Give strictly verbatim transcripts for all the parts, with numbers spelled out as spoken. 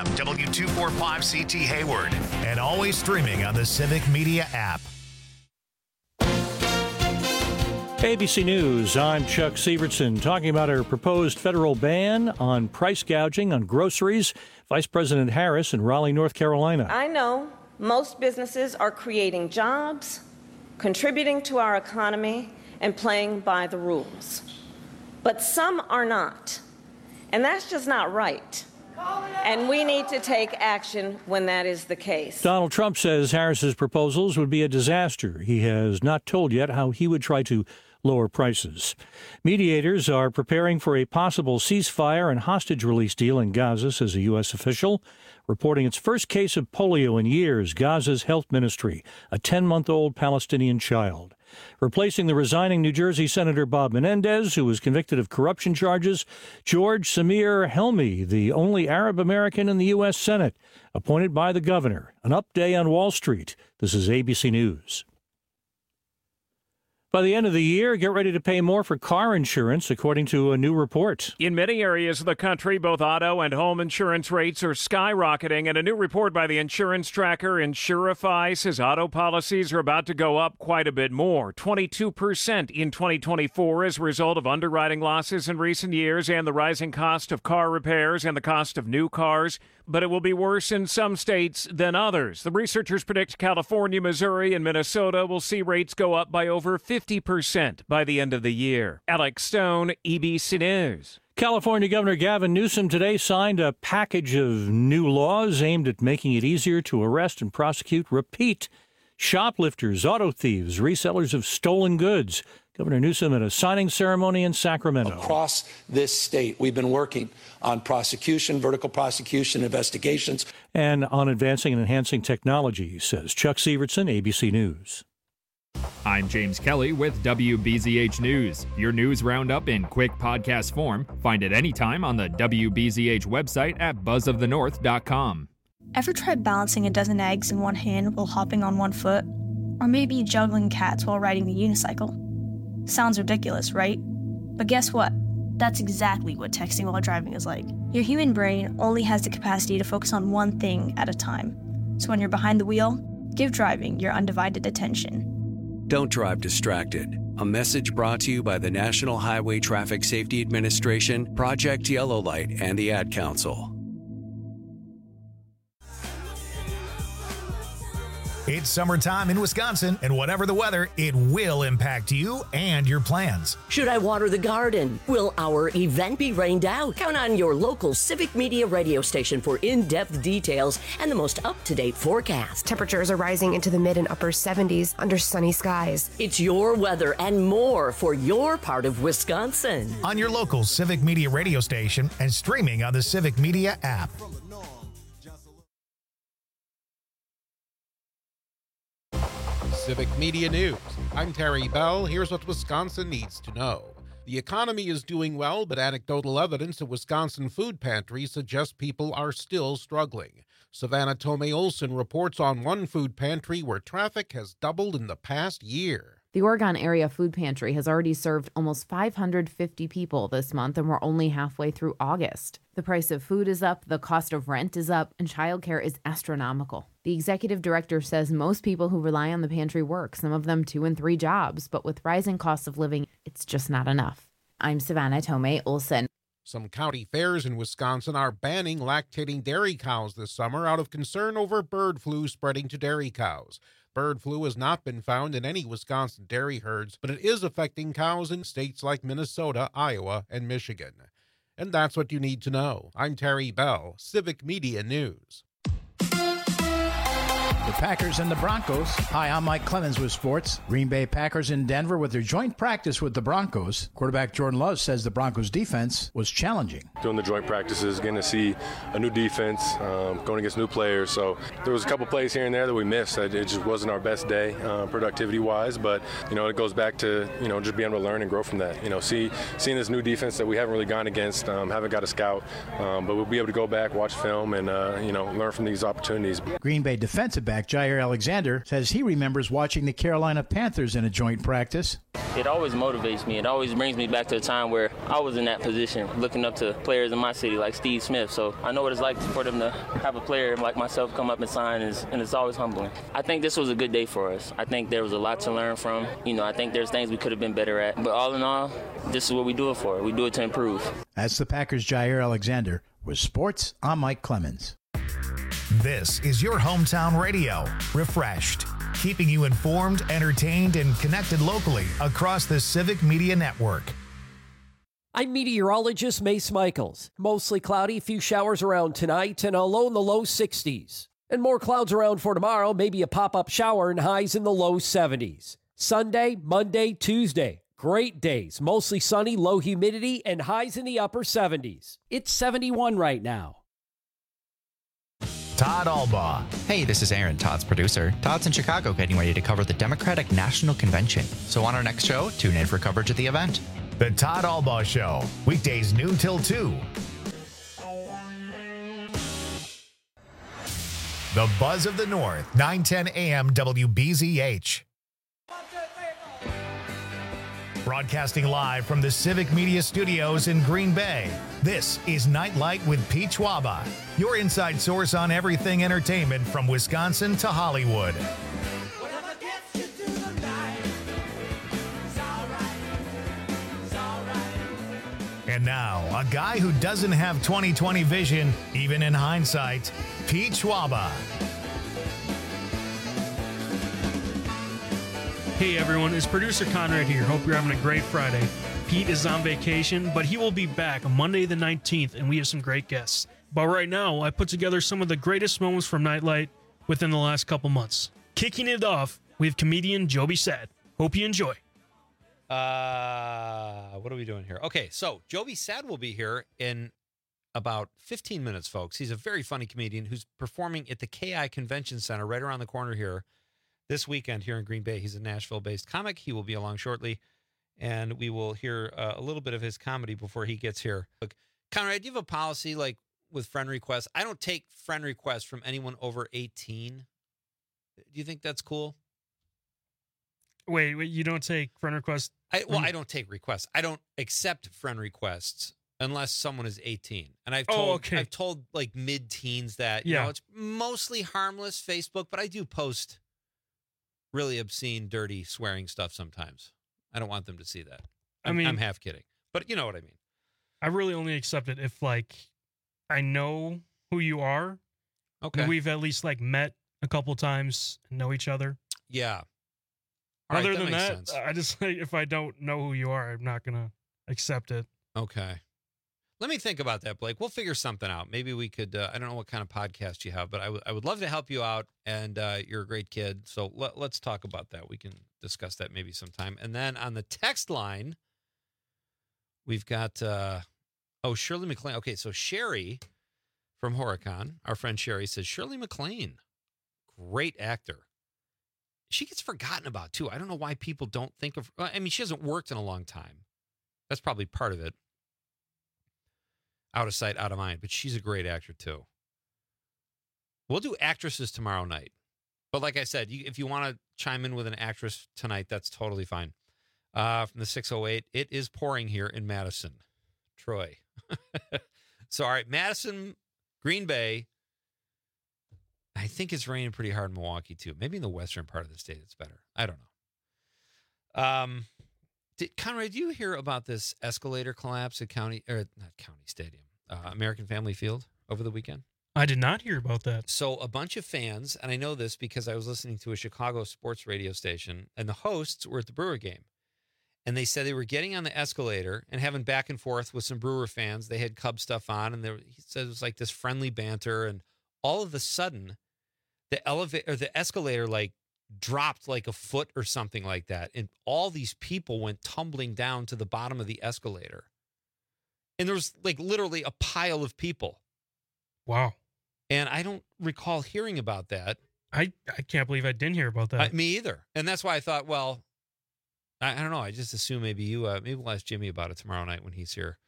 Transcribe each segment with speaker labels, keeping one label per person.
Speaker 1: M, W two forty-five C T Hayward, and always streaming on the Civic Media app.
Speaker 2: A B C News, I'm Chuck Sievertson, talking about our proposed federal ban on price gouging on groceries. Vice President Harris in Raleigh, North Carolina.
Speaker 3: I know most businesses are creating jobs, contributing to our economy, and playing by the rules. But some are not. And that's just not right. And we need to take action when that is the case.
Speaker 2: Donald Trump says Harris's proposals would be a disaster. He has not told yet how he would try to lower prices. Mediators are preparing for a possible ceasefire and hostage release deal in Gaza, says a U S official. Reporting its first case of polio in years, Gaza's health ministry, a ten-month-old Palestinian child. Replacing the resigning New Jersey Senator Bob Menendez, who was convicted of corruption charges, George Samir Helmi, the only Arab American in the U S Senate, appointed by the governor. An up day on Wall Street. This is A B C News. By the end of the year, get ready to pay more for car insurance, according to a new report.
Speaker 4: In many areas of the country, both auto and home insurance rates are skyrocketing, and a new report by the insurance tracker Insurify says auto policies are about to go up quite a bit more, twenty-two percent in twenty twenty-four as a result of underwriting losses in recent years and the rising cost of car repairs and the cost of new cars. But it will be worse in some states than others. The researchers predict California, Missouri, and Minnesota will see rates go up by over fifty percent by the end of the year. Alex Stone, A B C News.
Speaker 2: California Governor Gavin Newsom today signed a package of new laws aimed at making it easier to arrest and prosecute repeat shoplifters, auto thieves, resellers of stolen goods. Governor Newsom at a signing ceremony in Sacramento.
Speaker 5: Across this state, we've been working on prosecution, vertical prosecution, investigations.
Speaker 2: And on advancing and enhancing technology, says Chuck Sievertson, A B C News.
Speaker 6: I'm James Kelly with W B Z H News. Your news roundup in quick podcast form. Find it anytime on the W B Z H website at buzz of the north dot com.
Speaker 7: Ever tried balancing a dozen eggs in one hand while hopping on one foot? Or maybe juggling cats while riding the unicycle? Sounds ridiculous, right? But guess what? That's exactly what texting while driving is like. Your human brain only has the capacity to focus on one thing at a time. So when you're behind the wheel, give driving your undivided attention.
Speaker 8: Don't drive distracted. A message brought to you by the National Highway Traffic Safety Administration, Project Yellow Light, and the Ad Council.
Speaker 1: It's summertime in Wisconsin, and whatever the weather, it will impact you and your plans.
Speaker 9: Should I water the garden? Will our event be rained out? Count on your local Civic Media radio station for in-depth details and the most up-to-date forecast.
Speaker 10: Temperatures are rising into the mid and upper seventies under sunny skies.
Speaker 9: It's your weather and more for your part of Wisconsin.
Speaker 1: On your local Civic Media radio station and streaming on the Civic Media app.
Speaker 11: Civic Media News. I'm Terry Bell. Here's what Wisconsin needs to know. The economy is doing well, but anecdotal evidence at Wisconsin food pantries suggests people are still struggling. Savannah Tomei Olson reports on one food pantry where traffic has doubled in the past year.
Speaker 12: The Oregon Area Food Pantry has already served almost five hundred fifty people this month, and we're only halfway through August. The price of food is up, the cost of rent is up, and childcare is astronomical. The executive director says most people who rely on the pantry work, some of them two and three jobs, but with rising costs of living, it's just not enough. I'm Savannah Tomei Olson.
Speaker 11: Some county fairs in Wisconsin are banning lactating dairy cows this summer out of concern over bird flu spreading to dairy cows. Bird flu has not been found in any Wisconsin dairy herds, but it is affecting cows in states like Minnesota, Iowa, and Michigan. And that's what you need to know. I'm Terry Bell, Civic Media News.
Speaker 13: The Packers and the Broncos. Hi, I'm Mike Clemens with sports. Green Bay Packers in Denver with their joint practice with the Broncos. Quarterback Jordan Love says the Broncos defense was challenging.
Speaker 14: Doing the joint practices, getting to see a new defense, um, going against new players. So there was a couple plays here and there that we missed. It just wasn't our best day uh, productivity-wise, but, you know, it goes back to, you know, just being able to learn and grow from that. You know, see, seeing this new defense that we haven't really gone against, um, haven't got a scout, um, but we'll be able to go back, watch film, and, uh, you know, learn from these opportunities.
Speaker 13: Green Bay defensive back quarterback Jair Alexander says he remembers watching the Carolina Panthers in a joint practice.
Speaker 15: It always motivates me. It always brings me back to a time where I was in that position, looking up to players in my city like Steve Smith. So I know what it's like for them to have a player like myself come up and sign, and it's, and it's always humbling. I think this was a good day for us. I think there was a lot to learn from. You know, I think there's things we could have been better at. But all in all, this is what we do it for. We do it to improve.
Speaker 13: That's the Packers' Jair Alexander. With sports, I'm Mike Clemens.
Speaker 1: This is your hometown radio, Refreshed, keeping you informed, entertained, and connected locally across the Civic Media Network.
Speaker 16: I'm meteorologist Mace Michaels. Mostly cloudy, few showers around tonight, and a low in the low sixties. And more clouds around for tomorrow, maybe a pop-up shower and highs in the low seventies. Sunday, Monday, Tuesday. Great days, mostly sunny, low humidity, and highs in the upper seventies. It's seventy-one right now.
Speaker 1: Todd Albaugh.
Speaker 17: Hey, this is Aaron, Todd's producer. Todd's in Chicago getting ready to cover the Democratic National Convention. So on our next show, tune in for coverage of the event.
Speaker 1: The Todd Albaugh Show, weekdays noon till two. The Buzz of the North, nine ten a.m. W B Z H. Broadcasting live from the Civic Media Studios in Green Bay, this is Nightlight with Pete Schwaba, your inside source on everything entertainment from Wisconsin to Hollywood. And now, a guy who doesn't have twenty twenty vision, even in hindsight, Pete Schwaba.
Speaker 18: Hey everyone, it's producer Conrad here. Hope you're having a great Friday. Pete is on vacation, but he will be back on Monday the nineteenth, and we have some great guests. But right now, I put together some of the greatest moments from Nightlight within the last couple months. Kicking it off, we have comedian Joby Sad. Hope you enjoy.
Speaker 19: Uh, what are we doing here? Okay, so Joby Sad will be here in about fifteen minutes, folks. He's a very funny comedian who's performing at the K I Convention Center right around the corner here this weekend here in Green Bay. He's a Nashville-based comic. He will be along shortly, and we will hear uh, a little bit of his comedy before he gets here. Look, Conrad, do you have a policy like with friend requests? I don't take friend requests from anyone over eighteen. Do you think that's cool?
Speaker 18: Wait, wait, you don't take friend requests?
Speaker 19: I, well, I don't take requests. I don't accept friend requests unless someone is eighteen. And I've told,
Speaker 18: oh, okay.
Speaker 19: I've told like mid-teens that, you
Speaker 18: yeah.
Speaker 19: know, it's mostly harmless Facebook, but I do post really obscene, dirty, swearing stuff sometimes. I don't want them to see that. I'm, I mean, I'm half kidding, but you know what I mean.
Speaker 18: I really only accept it if like I know who you are.
Speaker 19: Okay.
Speaker 18: We've at least like met a couple times and know each other.
Speaker 19: Yeah. All
Speaker 18: Other
Speaker 19: right, that
Speaker 18: than
Speaker 19: makes
Speaker 18: that,
Speaker 19: sense.
Speaker 18: I just like if I don't know who you are, I'm not gonna accept it.
Speaker 19: Okay. Let me think about that, Blake. We'll figure something out. Maybe we could, uh, I don't know what kind of podcast you have, but I, w- I would love to help you out, and uh, you're a great kid. So let, let's talk about that. We can discuss that maybe sometime. And then on the text line, we've got, uh, oh, Shirley MacLaine. Okay, so Sherry from Horicon, our friend Sherry, says, Shirley MacLaine, great actor. She gets forgotten about, too. I don't know why people don't think of, I mean, she hasn't worked in a long time. That's probably part of it. Out of sight, out of mind. But she's a great actor, too. We'll do actresses tomorrow night. But like I said, you, if you want to chime in with an actress tonight, that's totally fine. Uh, from the six oh eight, it is pouring here in Madison. Troy. So, all right, Madison, Green Bay. I think it's raining pretty hard in Milwaukee, too. Maybe in the western part of the state it's better. I don't know. Um... Did, Conrad, did you hear about this escalator collapse at County, or not County Stadium, uh, American Family Field over the weekend?
Speaker 18: I did not hear about that.
Speaker 19: So a bunch of fans, and I know this because I was listening to a Chicago sports radio station, and the hosts were at the Brewer game. And they said they were getting on the escalator and having back and forth with some Brewer fans. They had Cub stuff on, and there, he said it was like this friendly banter. And all of a sudden, the elevator or the escalator, like, dropped like a foot or something like that, and all these people went tumbling down to the bottom of the escalator, and there was like literally a pile of people.
Speaker 18: Wow.
Speaker 19: And I don't recall hearing about that.
Speaker 18: I, I can't believe I didn't hear about that.
Speaker 19: I, me either. And that's why I thought, well, I, I don't know. I just assume maybe you, uh, maybe we'll ask Jimmy about it tomorrow night when he's here.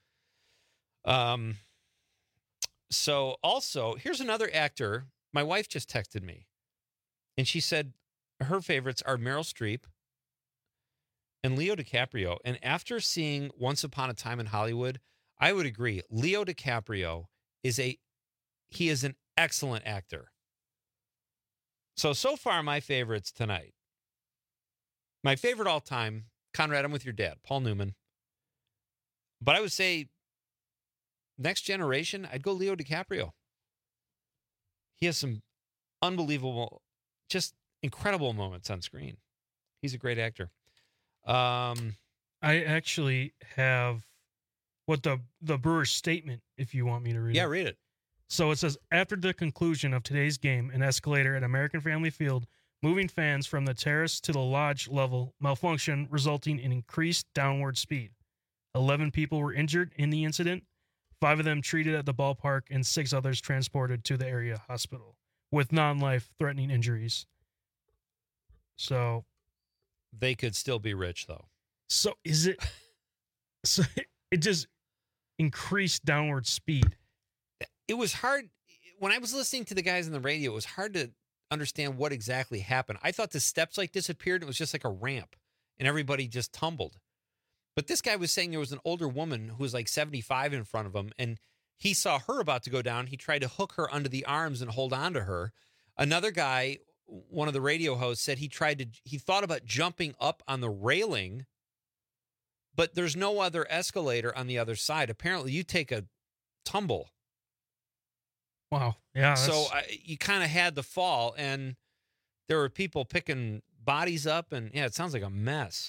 Speaker 19: Um. So also, here's another actor. My wife just texted me. And she said her favorites are Meryl Streep and Leo DiCaprio. And after seeing Once Upon a Time in Hollywood, I would agree. Leo DiCaprio is a, he is an excellent actor. So, so far, my favorites tonight. My favorite all time, Conrad, I'm with your dad, Paul Newman. But I would say, next generation, I'd go Leo DiCaprio. He has some unbelievable, just incredible moments on screen. He's a great actor. Um,
Speaker 18: I actually have what the, the Brewers statement, if you want me to read
Speaker 19: yeah,
Speaker 18: it.
Speaker 19: Yeah, read it.
Speaker 18: So it says, after the conclusion of today's game, an escalator at American Family Field, moving fans from the terrace to the lodge level malfunction, resulting in increased downward speed. eleven people were injured in the incident, five of them treated at the ballpark, and six others transported to the area hospital with non-life-threatening injuries. So...
Speaker 19: They could still be rich, though.
Speaker 18: So is it... So it just increased downward speed.
Speaker 19: It was hard. When I was listening to the guys on the radio, it was hard to understand what exactly happened. I thought the steps like disappeared. And it was just like a ramp and everybody just tumbled. But this guy was saying there was an older woman who was like seventy-five in front of him, and he saw her about to go down. He tried to hook her under the arms and hold on to her. Another guy, one of the radio hosts, said he tried to, he thought about jumping up on the railing, but there's no other escalator on the other side. Apparently you take a tumble.
Speaker 18: Wow. Yeah.
Speaker 19: So uh, you kind of had the fall, and there were people picking bodies up, and yeah, it sounds like a mess.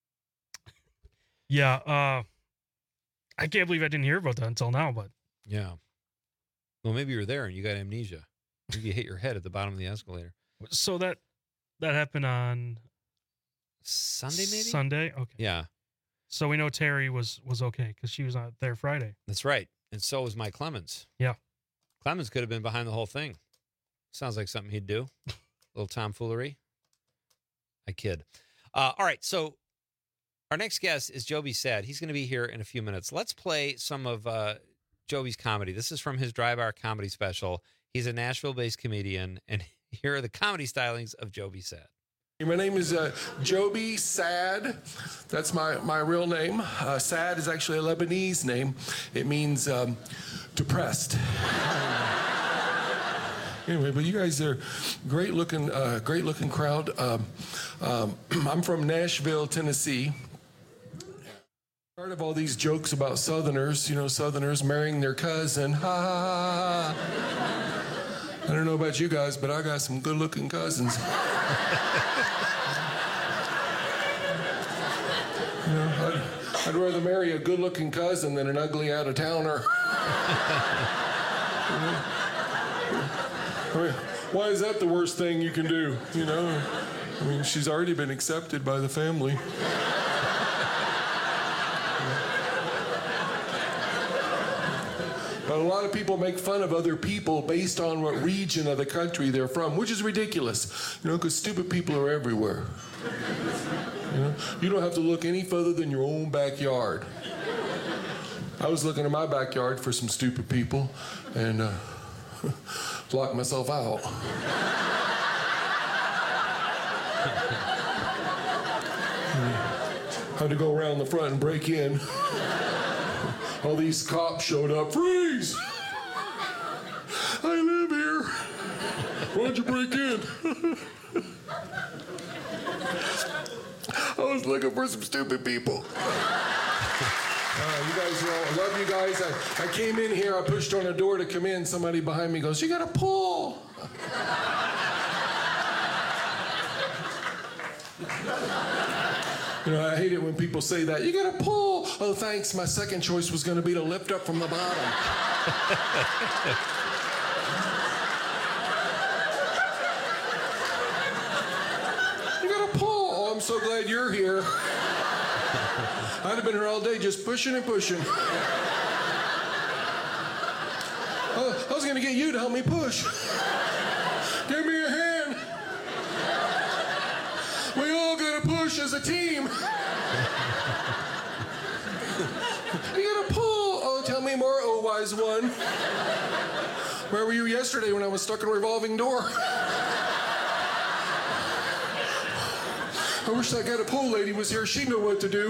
Speaker 18: Yeah. Uh, I can't believe I didn't hear about that until now, but.
Speaker 19: Yeah. Well, maybe you were there and you got amnesia. Maybe you hit your head at the bottom of the escalator.
Speaker 18: So that, that happened on
Speaker 19: Sunday, maybe?
Speaker 18: Sunday. Okay.
Speaker 19: Yeah.
Speaker 18: So we know Terry was, was okay because she was not there Friday.
Speaker 19: That's right. And so was Mike Clemens.
Speaker 18: Yeah.
Speaker 19: Clemens could have been behind the whole thing. Sounds like something he'd do. A little tomfoolery. I kid. Uh, all right, so our next guest is Joby Sad. He's going to be here in a few minutes. Let's play some of uh, Joby's comedy. This is from his Dry Bar comedy special. He's a Nashville-based comedian, and here are the comedy stylings of Joby Sad.
Speaker 20: My name is uh, Joby Sad. That's my, my real name. Uh, Sad is actually a Lebanese name. It means um, depressed. Anyway, but you guys are great looking, uh, great looking crowd. Um, um, I'm from Nashville, Tennessee. Part of all these jokes about Southerners, you know, Southerners marrying their cousin. Ha ha ha ha. I don't know about you guys, but I got some good looking cousins. You know, I'd, I'd rather marry a good-looking cousin than an ugly out-of-towner. You know? I mean, why is that the worst thing you can do, you know? I mean, she's already been accepted by the family. But a lot of people make fun of other people based on what region of the country they're from, which is ridiculous, you know, because stupid people are everywhere. You know, you don't have to look any further than your own backyard. I was looking in my backyard for some stupid people and uh, locked myself out. I had to go around the front and break in. All these cops showed up. Freeze! I live here. Why'd you break in? I was looking for some stupid people. Uh, you guys are all, I love you guys. I, I came in here, I pushed on a door to come in. Somebody behind me goes, you gotta pull. You know, I hate it when people say that. You gotta pull. Oh, thanks. My second choice was gonna be to lift up from the bottom. You gotta pull. Oh, I'm so glad you're here. I'd have been here all day just pushing and pushing. Oh, I was gonna get you to help me push. Give me a hand. We all gotta push as a team. You gotta pull. Oh, tell me more, oh wise one. Where were you yesterday when I was stuck in a revolving door? I wish that guy, the pole lady, was here. She'd know what to do.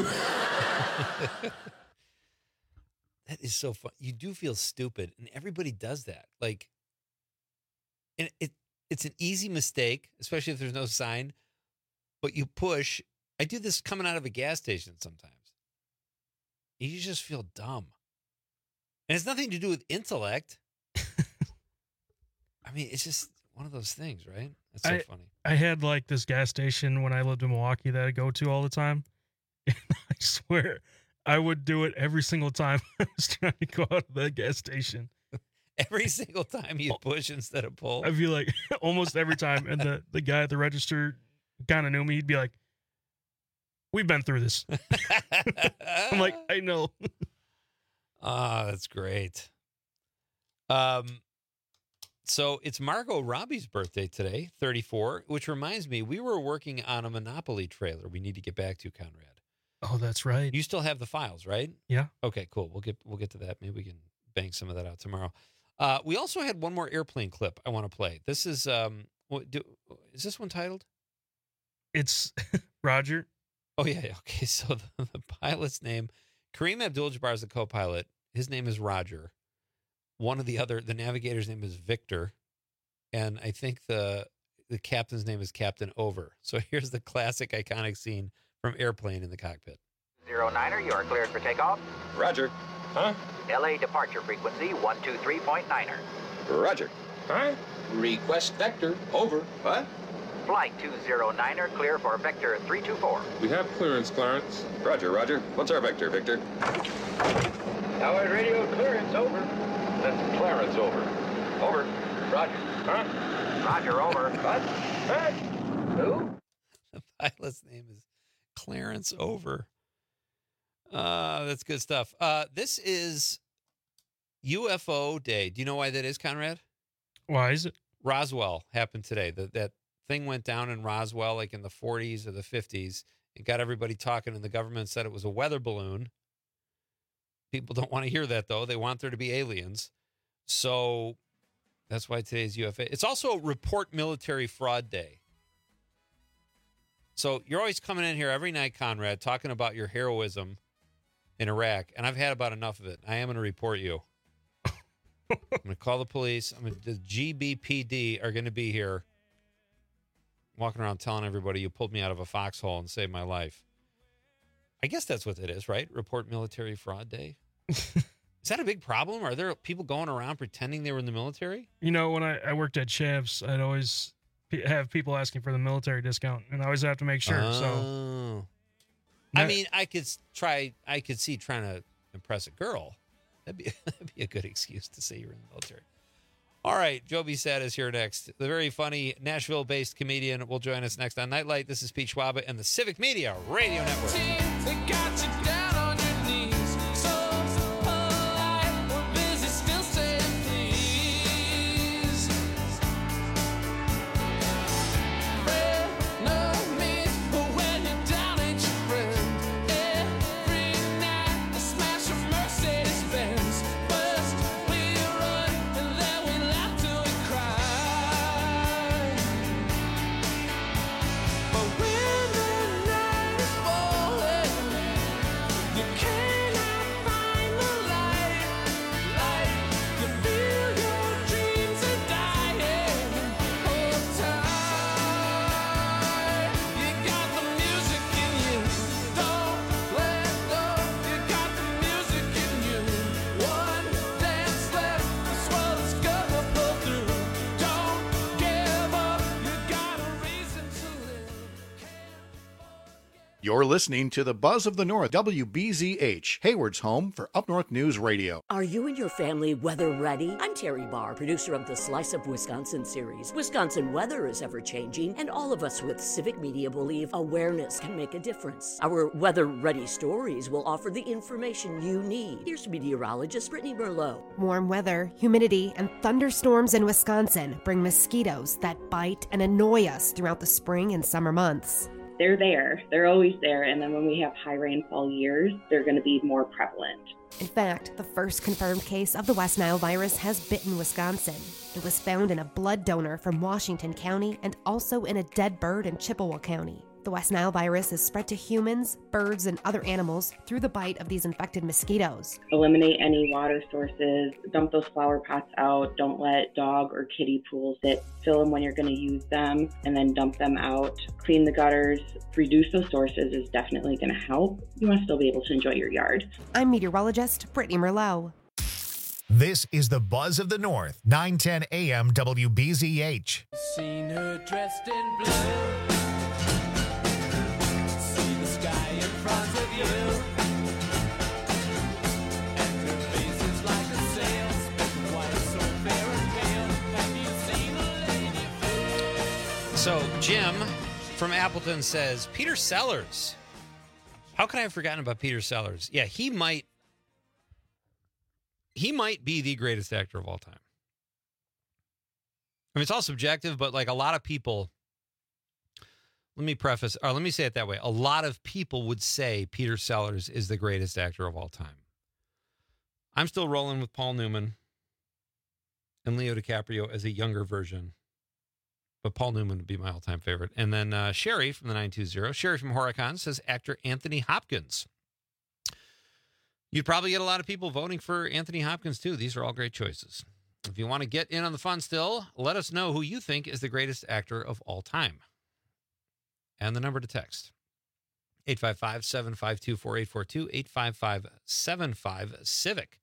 Speaker 19: That is so fun. You do feel stupid, and everybody does that. Like, and it it's an easy mistake, especially if there's no sign. But you push. I do this coming out of a gas station sometimes. You just feel dumb. And it's nothing to do with intellect. I mean, it's just one of those things, right? That's so
Speaker 18: I,
Speaker 19: funny.
Speaker 18: I had like this gas station when I lived in Milwaukee that I go to all the time. And I swear I would do it every single time I was trying to go out of that gas station.
Speaker 19: Every single time you push instead of pull?
Speaker 18: I feel like almost every time. And the, the guy at the register kind of knew me. He'd be like, we've been through this. I'm like, I know.
Speaker 19: Ah, that's great. Um, so it's Margot Robbie's birthday today, thirty-four, which reminds me, we were working on a Monopoly trailer we need to get back to, Conrad.
Speaker 18: Oh, that's right.
Speaker 19: You still have the files, right?
Speaker 18: Yeah.
Speaker 19: Okay, cool. We'll get we'll get to that. Maybe we can bang some of that out tomorrow. Uh, we also had one more airplane clip I want to play. This is um, what do, is this one titled?
Speaker 18: It's Roger.
Speaker 19: Oh yeah. Okay. So the, the pilot's name, Kareem Abdul-Jabbar is the co-pilot. His name is Roger. One of the other, the navigator's name is Victor, and I think the the captain's name is Captain Over. So here's the classic, iconic scene from Airplane in the cockpit.
Speaker 21: Zero Niner, you are cleared for takeoff.
Speaker 22: Roger. Huh?
Speaker 21: L A departure frequency one two three point nine er.
Speaker 22: Roger. Huh? Request vector. Over. What?
Speaker 21: Flight two zero nine er, clear for vector three two four.
Speaker 22: We have clearance, Clarence. Roger, Roger. What's our vector, Victor?
Speaker 21: Tower radio clearance, over.
Speaker 22: That's Clarence, over. Over.
Speaker 21: Roger.
Speaker 22: Huh?
Speaker 21: Roger, over.
Speaker 22: What? Hey!
Speaker 21: Who?
Speaker 19: The pilot's name is Clarence Over. Uh, that's good stuff. Uh, this is U F O Day. Do you know why that is, Conrad?
Speaker 18: Why is it?
Speaker 19: Roswell happened today. That that thing went down in Roswell like in the forties or the fifties. It got everybody talking, and the government said it was a weather balloon. People don't want to hear that, though. They want there to be aliens. So that's why today's U F O. It's also Report Military Fraud Day. So you're always coming in here every night, Conrad, talking about your heroism in Iraq, and I've had about enough of it. I am going to report you. I'm going to call the police. I'm gonna, the G B P D are going to be here walking around telling everybody you pulled me out of a foxhole and saved my life. I guess that's what it is, right? Report Military Fraud Day. Is that a big problem? Are there people going around pretending they were in the military?
Speaker 18: You know, when I, I worked at Chavs, I'd always p- have people asking for the military discount, and I always have to make sure.
Speaker 19: Oh.
Speaker 18: So,
Speaker 19: I mean, I could s- try. I could see trying to impress a girl. That'd be that'd be a good excuse to say you're in the military. All right, Joby Sad is here next. The very funny Nashville-based comedian will join us next on Nightlight. This is Pete Schwab and the Civic Media Radio Network.
Speaker 1: You're listening to the Buzz of the North, W B Z H, Hayward's home for Up North News Radio.
Speaker 9: Are you and your family weather ready? I'm Terry Barr, producer of the Slice of Wisconsin series. Wisconsin weather is ever changing, and all of us with Civic Media believe awareness can make a difference. Our weather ready stories will offer the information you need. Here's meteorologist Brittany Merlot.
Speaker 10: Warm weather, humidity, and thunderstorms in Wisconsin bring mosquitoes that bite and annoy us throughout the spring and summer months.
Speaker 23: They're there. They're always there. And then when we have high rainfall years, they're going to be more prevalent.
Speaker 10: In fact, the first confirmed case of the West Nile virus has bitten Wisconsin. It was found in a blood donor from Washington County and also in a dead bird in Chippewa County. The West Nile virus is spread to humans, birds, and other animals through the bite of these infected mosquitoes.
Speaker 23: Eliminate any water sources, dump those flower pots out, don't let dog or kiddie pools sit, fill them when you're going to use them, and then dump them out. Clean the gutters, reduce those sources is definitely going to help. You want to still be able to enjoy your yard.
Speaker 10: I'm meteorologist Brittany Merlot.
Speaker 1: This is the Buzz of the North, nine ten A M W B Z H.
Speaker 3: Seen her dressed in blue. See the sky in front of you. And her face is like a sail, speckled white, so fair and pale. Have you seen a lady?
Speaker 19: So, Jim from Appleton says, Peter Sellers. How could I have forgotten about Peter Sellers? Yeah, he might he might be the greatest actor of all time. I mean, it's all subjective, but like a lot of people, let me preface, or let me say it that way. A lot of people would say Peter Sellers is the greatest actor of all time. I'm still rolling with Paul Newman and Leo DiCaprio as a younger version. But Paul Newman would be my all-time favorite. And then uh, Sherry from the nine two zero, Sherry from Horicon says actor Anthony Hopkins. You'd probably get a lot of people voting for Anthony Hopkins, too. These are all great choices. If you want to get in on the fun still, let us know who you think is the greatest actor of all time. And the number to text, eight five five, seven five two, four eight four two, eight five five, seven five, CIVIC.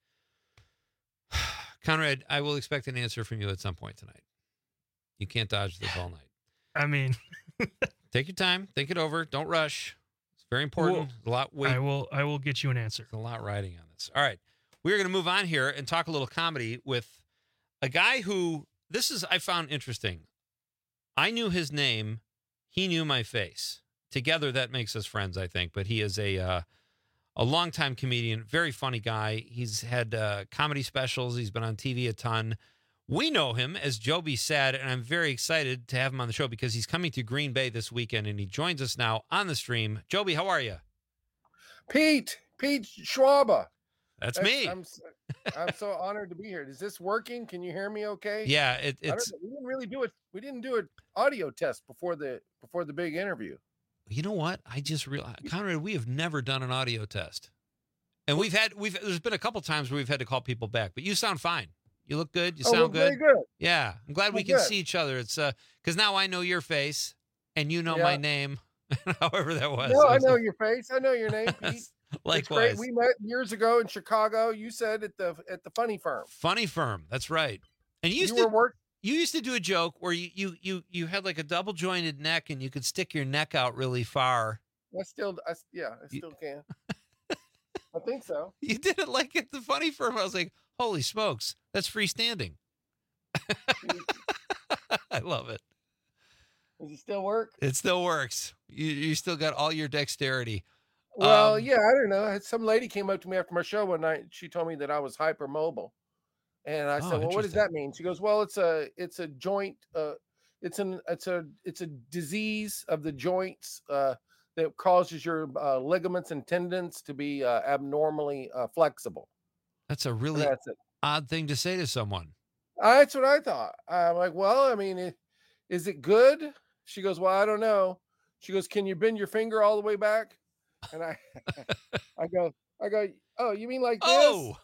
Speaker 19: Conrad, I will expect an answer from you at some point tonight. You can't dodge this all night.
Speaker 18: I mean,
Speaker 19: take your time, think it over, don't rush. It's very important.
Speaker 18: Well,
Speaker 19: a lot weight.
Speaker 18: I will I will get you an answer.
Speaker 19: There's a lot riding on this. All right. We're going to move on here and talk a little comedy with a guy who, this is, I found interesting. I knew his name. He knew my face. Together, that makes us friends, I think. But he is a uh, a longtime comedian, very funny guy. He's had uh, comedy specials. He's been on T V a ton. We know him as Joby Sad, and I'm very excited to have him on the show because he's coming to Green Bay this weekend, and he joins us now on the stream. Joby, how are you?
Speaker 4: Pete, Pete Schwaba.
Speaker 19: That's, That's me.
Speaker 4: I'm, I'm so honored to be here. Is this working? Can you hear me okay?
Speaker 19: Yeah, it, it's.
Speaker 4: We didn't really do it. We didn't do an audio test before the before the big interview.
Speaker 19: You know what? I just realized, Conrad, we have never done an audio test, and we've had we've. There's been a couple times where we've had to call people back, but you sound fine. You look good. You
Speaker 4: oh,
Speaker 19: sound
Speaker 4: good.
Speaker 19: good.
Speaker 4: good.
Speaker 19: Yeah, I'm glad
Speaker 4: we're
Speaker 19: we can
Speaker 4: good.
Speaker 19: see each other. It's uh, because now I know your face and you know yeah. my name. However that was.
Speaker 4: No, I know
Speaker 19: like,
Speaker 4: your face. I know your name, Pete.
Speaker 19: Likewise.
Speaker 4: We met years ago in Chicago. You said at the at the Funny Firm.
Speaker 19: Funny Firm. That's right. And you used
Speaker 4: you
Speaker 19: to
Speaker 4: were work.
Speaker 19: You used to do a joke where you you you you had like a double jointed neck and you could stick your neck out really far.
Speaker 4: I still, I, yeah, I still can. I think so.
Speaker 19: You did it like at the Funny Firm. I was like, holy smokes, that's freestanding. I love it.
Speaker 4: Does it still work?
Speaker 19: It still works. You you still got all your dexterity.
Speaker 4: Well,
Speaker 19: um,
Speaker 4: yeah, I don't know. Some lady came up to me after my show one night. She told me that I was hypermobile, and I
Speaker 19: oh,
Speaker 4: said, "Well, what does that mean?" She goes, "Well, it's a it's a joint. Uh, it's an it's a it's a disease of the joints uh, that causes your uh, ligaments and tendons to be uh, abnormally uh, flexible."
Speaker 19: That's a really
Speaker 4: that's it.
Speaker 19: odd thing to say to someone.
Speaker 4: Uh, that's what I thought. I'm like, well, I mean, it, is it good? She goes, well, I don't know. She goes, can you bend your finger all the way back? And I, I go, I go, oh, you mean like this?
Speaker 19: Oh.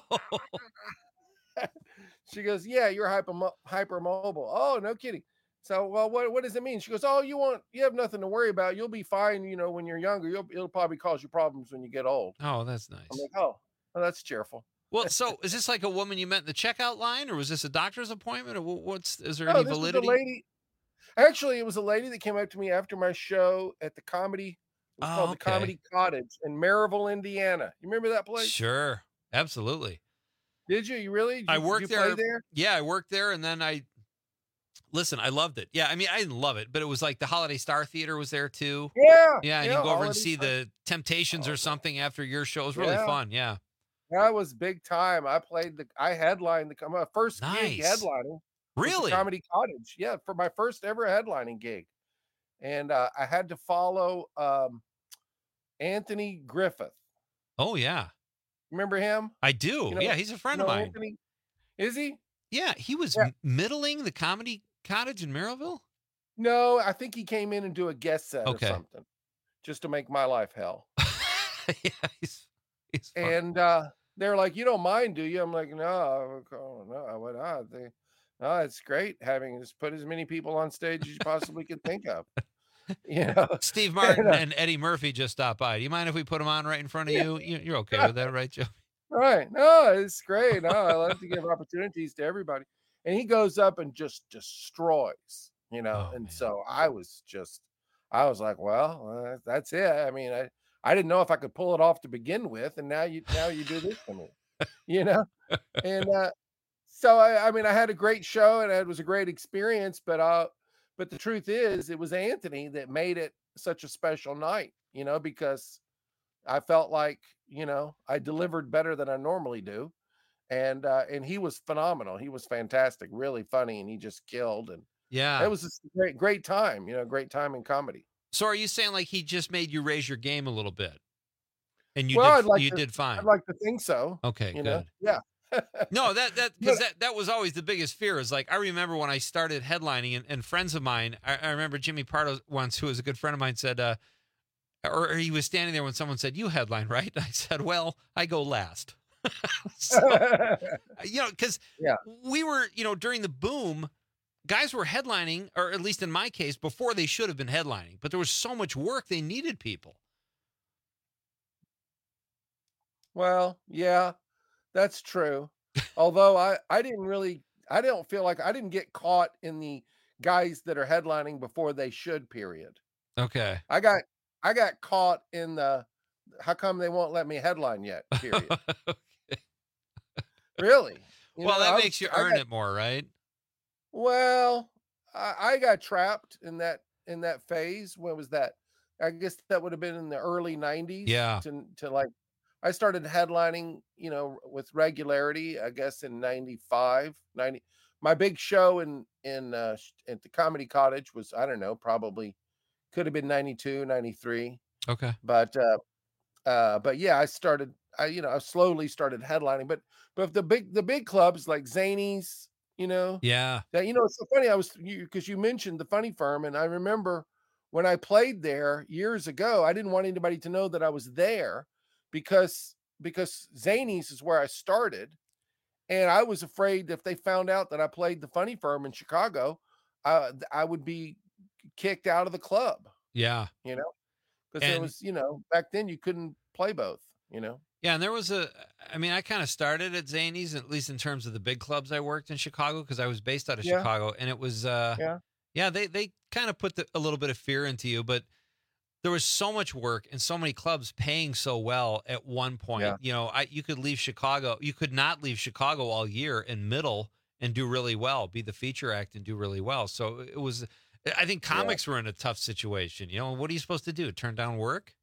Speaker 4: She goes, yeah, you're hyper hypermobile. Oh, no kidding. So, well, what, what does it mean? She goes, oh, you want, you have nothing to worry about. You'll be fine. You know, when you're younger, you'll, it'll probably cause you problems when you get old.
Speaker 19: Oh, that's nice.
Speaker 4: I'm like, oh, well, that's cheerful.
Speaker 19: Well, so is this like a woman you met in the checkout line, or was this a doctor's appointment, or what's, is there
Speaker 4: no,
Speaker 19: any
Speaker 4: this
Speaker 19: validity?
Speaker 4: Was a lady. Actually, it was a lady that came up to me after my show at the comedy. It was
Speaker 19: oh,
Speaker 4: called
Speaker 19: okay.
Speaker 4: the Comedy Cottage in Maryville, Indiana. You remember that place?
Speaker 19: Sure, absolutely.
Speaker 4: Did you? You really? Did,
Speaker 19: I worked
Speaker 4: did you
Speaker 19: there.
Speaker 4: Play there.
Speaker 19: Yeah, I worked there, and then I listen. I loved it. Yeah, I mean, I didn't love it, but it was like the Holiday Star Theater was there too.
Speaker 4: Yeah,
Speaker 19: yeah, and
Speaker 4: yeah,
Speaker 19: you go over
Speaker 4: Holiday
Speaker 19: and see
Speaker 4: Star.
Speaker 19: the Temptations or something after your show. It was really
Speaker 4: Yeah.
Speaker 19: fun. Yeah,
Speaker 4: that was big time. I played the. I headlined the. My first
Speaker 19: nice.
Speaker 4: gig headlining.
Speaker 19: Really?
Speaker 4: Comedy Cottage. Yeah, for my first ever headlining gig, and uh, I had to follow um, Anthony Griffith.
Speaker 19: Oh yeah,
Speaker 4: remember him?
Speaker 19: I do.
Speaker 4: You know,
Speaker 19: yeah, he's a friend
Speaker 4: you know
Speaker 19: of mine.
Speaker 4: Anthony? Is he?
Speaker 19: Yeah, he was
Speaker 4: Yeah.
Speaker 19: m- middling the Comedy Cottage in Maryville.
Speaker 4: No, I think he came in and do a guest set
Speaker 19: Okay.
Speaker 4: or something, just to make my life hell.
Speaker 19: yeah, he's, he's fun.
Speaker 4: And uh, they're like, "You don't mind, do you?" I'm like, "No, oh, no, I would not. They, no, it's great having just put as many people on stage as you possibly could think of." You know,
Speaker 19: Steve Martin
Speaker 4: And, uh,
Speaker 19: and Eddie Murphy just stopped by. Do you mind if we put them on right in front of you? you? You're okay with that, right, Joe?
Speaker 4: Right. No, it's great. No, I love to give opportunities to everybody. And he goes up and just destroys, you know.
Speaker 19: Oh,
Speaker 4: and so I was just, I was like, well, uh, that's it. I mean, I, I didn't know if I could pull it off to begin with, and now you, now you do this to me, you know. And uh, so I, I mean, I had a great show and it was a great experience, but uh, but the truth is, it was Anthony that made it such a special night, you know, because I felt like, you know, I delivered better than I normally do. And uh, and he was phenomenal. He was fantastic, really funny, and he just killed. And
Speaker 19: Yeah.
Speaker 4: it was just a great, great time, you know, great time in comedy.
Speaker 19: So are you saying like he just made you raise your game a little bit? And you
Speaker 4: Well,
Speaker 19: did
Speaker 4: I'd like
Speaker 19: you
Speaker 4: to-
Speaker 19: did fine.
Speaker 4: I'd like to think so.
Speaker 19: Okay,
Speaker 4: you
Speaker 19: good.
Speaker 4: know, yeah.
Speaker 19: No, that that because that, that was always the biggest fear. Is like I remember when I started headlining, and, and friends of mine. I, I remember Jimmy Pardo once, who was a good friend of mine, said, uh, or, or he was standing there when someone said, "You headline, right?" I said, "Well, I go last." So, you know, because
Speaker 4: Yeah.
Speaker 19: we were, you know, during the boom, guys were headlining, or at least in my case, before they should have been headlining. But there was so much work; they needed people.
Speaker 4: Well, yeah, that's true. Although I, I didn't really, I don't feel like I didn't get caught in the guys that are headlining before they should, period.
Speaker 19: Okay.
Speaker 4: I got, I got caught in the, how come they won't let me headline yet, period. Really? You
Speaker 19: well,
Speaker 4: know,
Speaker 19: that
Speaker 4: I
Speaker 19: makes
Speaker 4: was-
Speaker 19: you
Speaker 4: I
Speaker 19: earn
Speaker 4: got-
Speaker 19: it more, right?
Speaker 4: Well, I, I got trapped in that, in that phase. When was that? I guess that would have been in the early nineties.
Speaker 19: Yeah.
Speaker 4: To, to like, I started headlining, you know, with regularity, I guess in ninety-five, ninety. My big show in, in, uh, sh- at the Comedy Cottage was, I don't know, probably could have been ninety-two, ninety-three.
Speaker 19: Okay.
Speaker 4: But, uh, uh, but yeah, I started, I, you know, I slowly started headlining, but, but the big, the big clubs like Zanies, you know,
Speaker 19: Yeah.
Speaker 4: that, you know, it's so funny. I was, you, cause you mentioned the Funny Firm. And I remember when I played there years ago, I didn't want anybody to know that I was there because, because Zanies is where I started. And I was afraid if they found out that I played the Funny Firm in Chicago, uh, I would be kicked out of the club,
Speaker 19: Yeah.
Speaker 4: you know, because it
Speaker 19: And-
Speaker 4: was, you know, back then you couldn't play both, you know.
Speaker 19: Yeah, and there was a, I mean, I kind of started at Zanies, at least in terms of the big clubs I worked in Chicago, because I was based out of
Speaker 4: Yeah.
Speaker 19: Chicago, and it was, uh,
Speaker 4: Yeah.
Speaker 19: yeah, they they kind of put the, a little bit of fear into you, but there was so much work and so many clubs paying so well at one point.
Speaker 4: Yeah.
Speaker 19: You know, I you could leave Chicago, you could not leave Chicago all year in middle and do really well, be the feature act and do really well. So it was, I think comics were in a tough situation. You know, what are you supposed to do? Turn down work?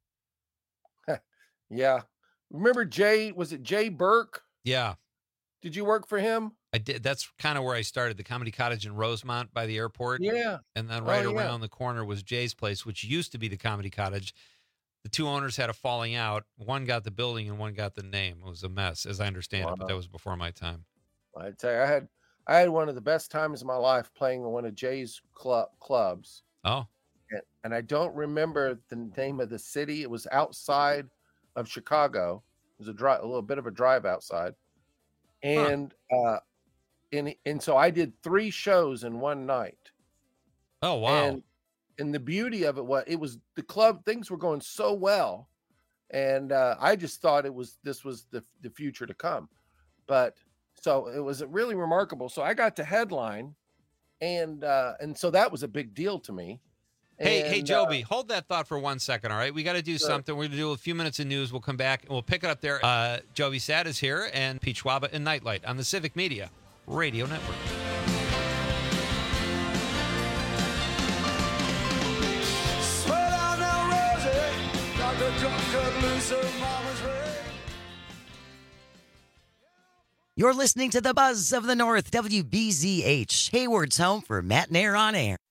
Speaker 4: Yeah. Remember Jay, was it Jay Burke?
Speaker 19: Yeah.
Speaker 4: Did you work for him?
Speaker 19: I did. That's kind of where I started, the Comedy Cottage in Rosemont by the airport.
Speaker 4: Yeah.
Speaker 19: And then
Speaker 4: Oh,
Speaker 19: right
Speaker 4: yeah.
Speaker 19: around the corner was Jay's place, which used to be the Comedy Cottage. The two owners had a falling out. One got the building and one got the name. It was a mess, as I understand it, but that
Speaker 4: Wow.
Speaker 19: was before my time.
Speaker 4: I tell you, I had I had one of the best times of my life playing one of Jay's club clubs.
Speaker 19: Oh,
Speaker 4: And, and I don't remember the name of the city. It was outside of Chicago. It was a drive, a little bit of a drive outside. And uh and and so I did three shows in one night.
Speaker 19: oh, wow.
Speaker 4: And and the beauty of it was it was the club, things were going so well. And uh I just thought it was this was the the future to come. But so it was really remarkable. So I got to headline, and uh and so that was a big deal to me.
Speaker 19: Hey, hey,
Speaker 4: And, uh,
Speaker 19: Joby, hold that thought for one second, all right? We got to do
Speaker 4: Sure.
Speaker 19: something. We're going to do a few minutes of news. We'll come back, and we'll pick it up there. Uh, Joby Sad is here, and Pete Schwaba and Nightlight on the Civic Media Radio Network.
Speaker 3: Sweat on now, Rosie. Doctor Drunk cut loose her mama's ray.
Speaker 2: You're listening to the Buzz of the North, W B Z H, Hayward's home for Matt and Air on Air.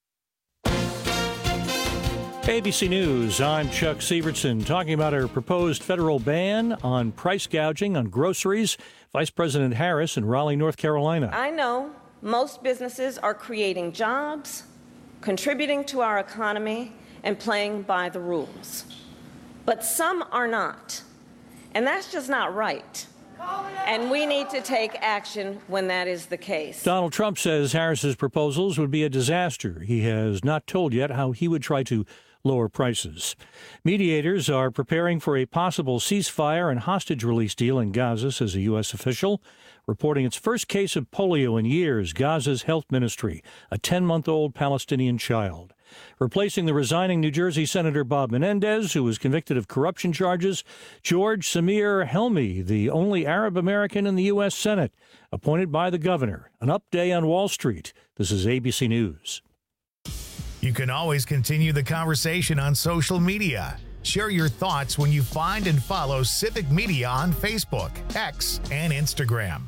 Speaker 5: A B C News, I'm Chuck Severson, talking about our proposed federal ban on price gouging on groceries. Vice President Harris in Raleigh, North Carolina.
Speaker 6: I know most businesses are creating jobs contributing to our economy, and playing by the rules. But some are not. And that's just not right. And we need to take action when that is the case.
Speaker 5: Donald Trump says Harris's proposals would be a disaster. He has not told yet how he would try to lower prices. Mediators are preparing for a possible ceasefire and hostage release deal in Gaza, says a U S official, reporting its first case of polio in years. Gaza's health ministry, a ten-month-old Palestinian child. Replacing the resigning New Jersey Senator Bob Menendez, who was convicted of corruption charges, George Samir Helmi, the only Arab American in the U S Senate, appointed by the governor. An up day on Wall Street. This is A B C News.
Speaker 1: You can always continue the conversation on social media. Share your thoughts when you find and follow Civic Media on Facebook, X, and Instagram.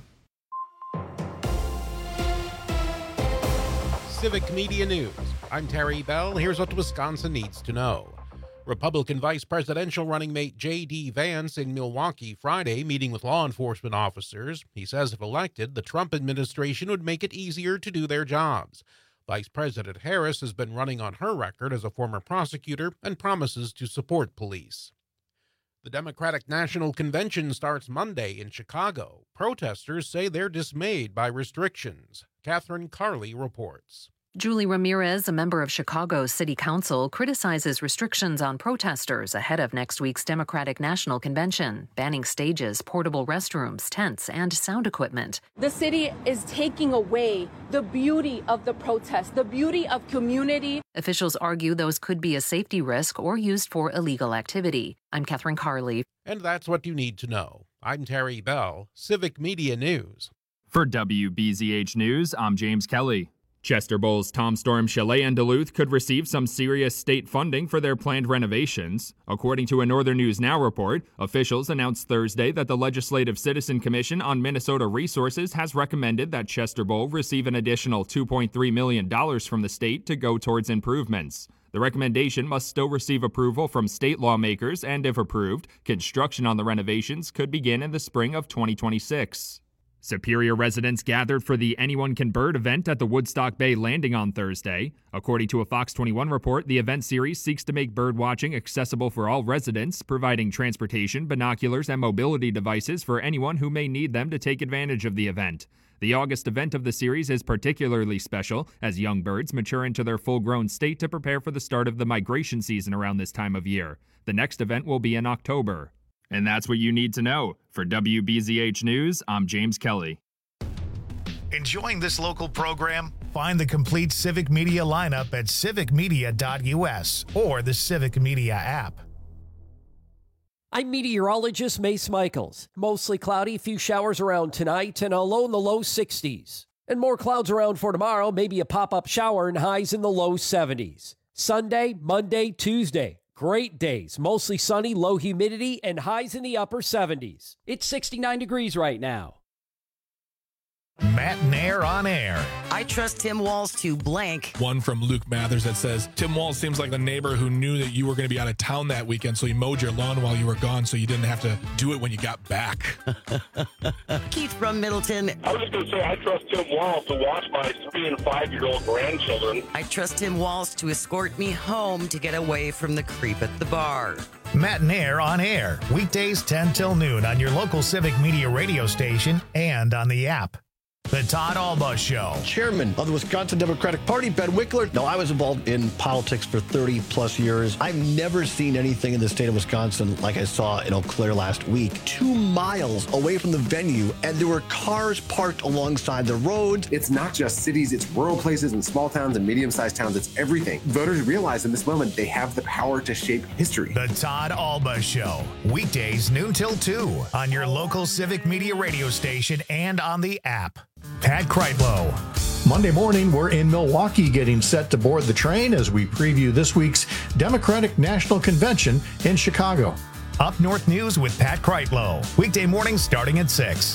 Speaker 11: Civic Media News. I'm Terry Bell. Here's what Wisconsin needs to know. Republican vice presidential running mate J D. Vance in Milwaukee Friday meeting with law enforcement officers. He says if elected, the Trump administration would make it easier to do their jobs. Vice President Harris has been running on her record as a former prosecutor and promises to support police. The Democratic National Convention starts Monday in Chicago. Protesters say they're dismayed by restrictions. Catherine Carley reports.
Speaker 7: Julie Ramirez, a member of Chicago's City Council, criticizes restrictions on protesters ahead of next week's Democratic National Convention, banning stages, portable restrooms, tents, and sound equipment.
Speaker 8: The city is taking away the beauty of the protest, the beauty of community.
Speaker 7: Officials argue those could be a safety risk or used for illegal activity. I'm Catherine Carley.
Speaker 11: And that's what you need to know. I'm Terry Bell, Civic Media News.
Speaker 24: For W B Z H News, I'm James Kelly. Chester Bowles Tom Storm Chalet in Duluth could receive some serious state funding for their planned renovations. According to a Northern News Now report, officials announced Thursday that the Legislative Citizen Commission on Minnesota Resources has recommended that Chester Bowl receive an additional two point three million dollars from the state to go towards improvements. The recommendation must still receive approval from state lawmakers, and if approved, construction on the renovations could begin in the spring of twenty twenty-six. Superior residents gathered for the Anyone Can Bird event at the Woodstock Bay Landing on Thursday. According to a Fox twenty-one report, the event series seeks to make bird watching accessible for all residents, providing transportation, binoculars, and mobility devices for anyone who may need them to take advantage of the event. The August event of the series is particularly special as young birds mature into their full-grown state to prepare for the start of the migration season around this time of year. The next event will be in October. And that's what you need to know. For W B Z H News, I'm James Kelly.
Speaker 1: Enjoying this local program? Find the complete Civic Media lineup at civic media dot U S or the Civic Media app.
Speaker 16: I'm meteorologist Mace Michaels. Mostly cloudy, few showers around tonight, and a low in the low sixties. And more clouds around for tomorrow, maybe a pop-up shower and highs in the low seventies. Sunday, Monday, Tuesday. Great days, mostly sunny, low humidity, and highs in the upper seventies. It's sixty-nine degrees right now.
Speaker 1: Matt Nair on air.
Speaker 2: I trust Tim Walz to blank.
Speaker 25: One from Luke Mathers that says, Tim Walz seems like the neighbor who knew that you were going to be out of town that weekend, so he mowed your lawn while you were gone so you didn't have to do it when you got back.
Speaker 2: Keith from Middleton.
Speaker 26: I was just going to say, I trust Tim Walz to watch my three and five-year-old grandchildren.
Speaker 2: I trust Tim Walz to escort me home to get away from the creep at the bar.
Speaker 1: Matt Nair on air, weekdays ten till noon on your local Civic Media radio station and on the app. The Todd Alba Show.
Speaker 27: Chairman of the Wisconsin Democratic Party, Ben Wickler. No, I was involved in politics for thirty plus years. I've never seen anything in the state of Wisconsin like I saw in Eau Claire last week. Two miles away from the venue, and there were cars parked alongside the roads.
Speaker 28: It's not just cities, it's rural places and small towns and medium-sized towns. It's everything. Voters realize in this moment they have the power to shape history.
Speaker 1: The Todd Alba Show. Weekdays noon till two on your local Civic Media radio station and on the app. Pat Kreitlow.
Speaker 13: Monday morning, we're in Milwaukee getting set to board the train as we preview this week's Democratic National Convention in Chicago.
Speaker 1: Up North News with Pat Kreitlow. Weekday mornings starting at six.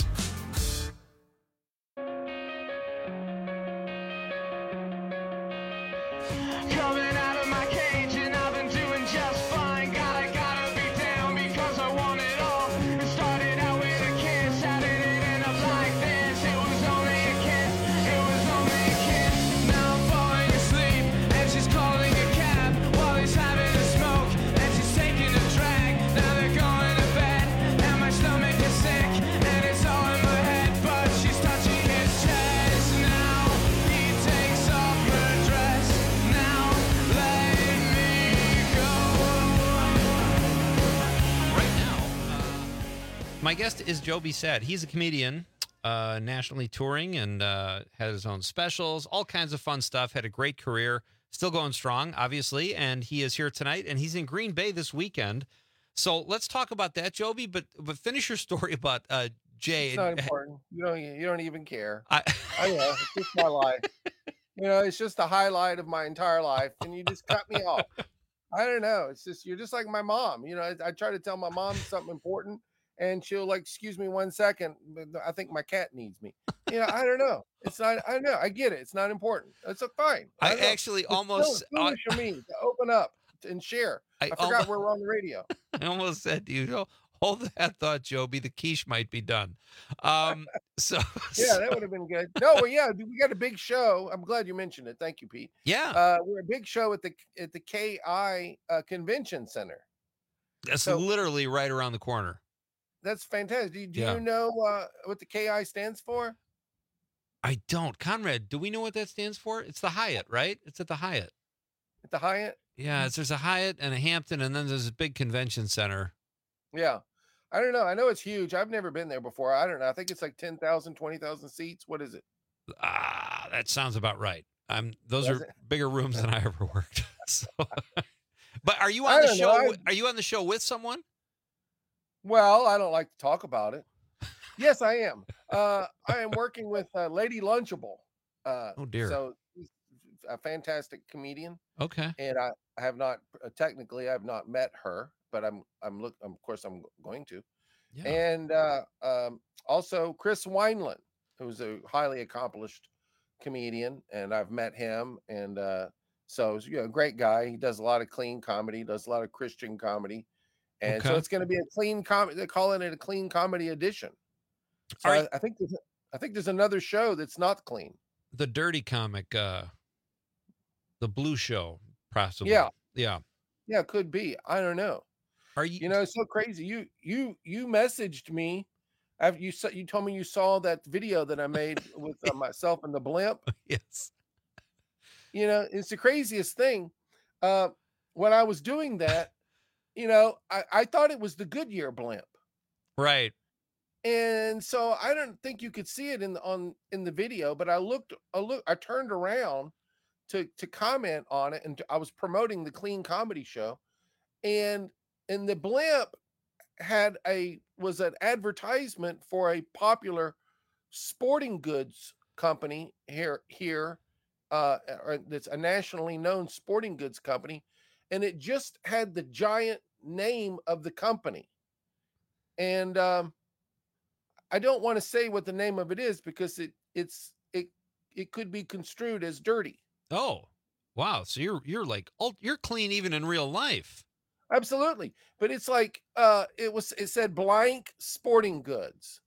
Speaker 19: my guest is Joby Sad. He's a comedian, uh, nationally touring, and uh, had his own specials, all kinds of fun stuff. Had a great career, still going strong, obviously. And he is here tonight, and he's in Green Bay this weekend. So let's talk about that, Joby. But but finish your story about uh, Jay.
Speaker 4: It's not important. You don't. You don't even care.
Speaker 19: I,
Speaker 4: I know. It's just my life. You know, it's just the highlight of my entire life, and you just cut me off. I don't know. It's just you're just like my mom. You know, I, I try to tell my mom something important, and she'll like, "Excuse me, one second. I think my cat needs me." You know, I don't know. It's not. I know. I get it. It's not important. It's a fine.
Speaker 19: I,
Speaker 4: I don't know.
Speaker 19: actually
Speaker 4: It's
Speaker 19: almost.
Speaker 4: still foolish of me to open up and share.
Speaker 19: I
Speaker 4: I, forgot
Speaker 19: almost-
Speaker 4: we're on the radio.
Speaker 19: I almost said to you, "Oh, hold that thought, Joby. The quiche might be done." Um, so
Speaker 4: Yeah, that would have been good. No, well, yeah, we got a big show. I'm glad you mentioned it. Thank you, Pete.
Speaker 19: Yeah.
Speaker 4: Uh, we're a big show at the at the K I uh, Convention Center.
Speaker 19: that's
Speaker 4: so-
Speaker 19: literally right around the corner.
Speaker 4: That's fantastic. Do, do
Speaker 19: Yeah.
Speaker 4: you know uh, what the K I stands for?
Speaker 19: I don't, Conrad. Do we know what that stands for? It's the Hyatt, right? It's at the Hyatt.
Speaker 4: At the Hyatt?
Speaker 19: Yeah, it's, there's a Hyatt and a Hampton, and then there's a big convention center.
Speaker 4: Yeah. I don't know. I know it's huge. I've never been there before. I don't know. I think it's like ten thousand, twenty thousand seats. What is it?
Speaker 19: Ah, that sounds about right. I'm. Those
Speaker 4: Does
Speaker 19: are
Speaker 4: it?
Speaker 19: bigger rooms than I ever worked. So, but are you
Speaker 4: I
Speaker 19: on the
Speaker 4: don't know.
Speaker 19: show?
Speaker 4: I-
Speaker 19: wi- Are you on the show with someone?
Speaker 4: Well, I don't like to talk about it. Yes, I am. Uh, I am working with uh, Lady Lunchable. Uh,
Speaker 19: Oh, dear.
Speaker 4: So she's a fantastic comedian,
Speaker 19: Okay.
Speaker 4: and I, I have not uh, technically I have not met her, but I'm I'm look. Of course, I'm going to.
Speaker 19: Yeah.
Speaker 4: And uh, um, also Chris Wineland, who's a highly accomplished comedian, and I've met him, and uh, so you know, great guy. He does a lot of clean comedy, does a lot of Christian comedy, and so
Speaker 19: Okay.
Speaker 4: it's going to be a clean comedy. They're calling it a clean comedy edition. So
Speaker 19: Are
Speaker 4: I,
Speaker 19: you-
Speaker 4: I think there's, I think there's another show that's not clean.
Speaker 19: The Dirty Comic, uh, the Blue Show, possibly.
Speaker 4: Yeah.
Speaker 19: Yeah.
Speaker 4: Yeah, it could be. I don't know.
Speaker 19: Are you?
Speaker 4: You know, it's so crazy. You you you messaged me after you saw you told me you saw that video that I made with uh, myself and the blimp.
Speaker 19: Yes.
Speaker 4: You know, it's the craziest thing. Uh, when I was doing that, you know, I, I thought it was the Goodyear blimp.
Speaker 19: Right.
Speaker 4: And so I don't think you could see it in the on in the video, but I looked I look I turned around to to comment on it, and I was promoting the Clean Comedy Show, and and the blimp had a was an advertisement for a popular sporting goods company here here uh or that's a nationally known sporting goods company, and it just had the giant name of the company. And um I don't want to say what the name of it is because it it's it it could be construed as dirty.
Speaker 19: Oh, wow. So you're you're like ult- you're clean even in real life.
Speaker 4: Absolutely. But it's like uh it was it said blank sporting goods.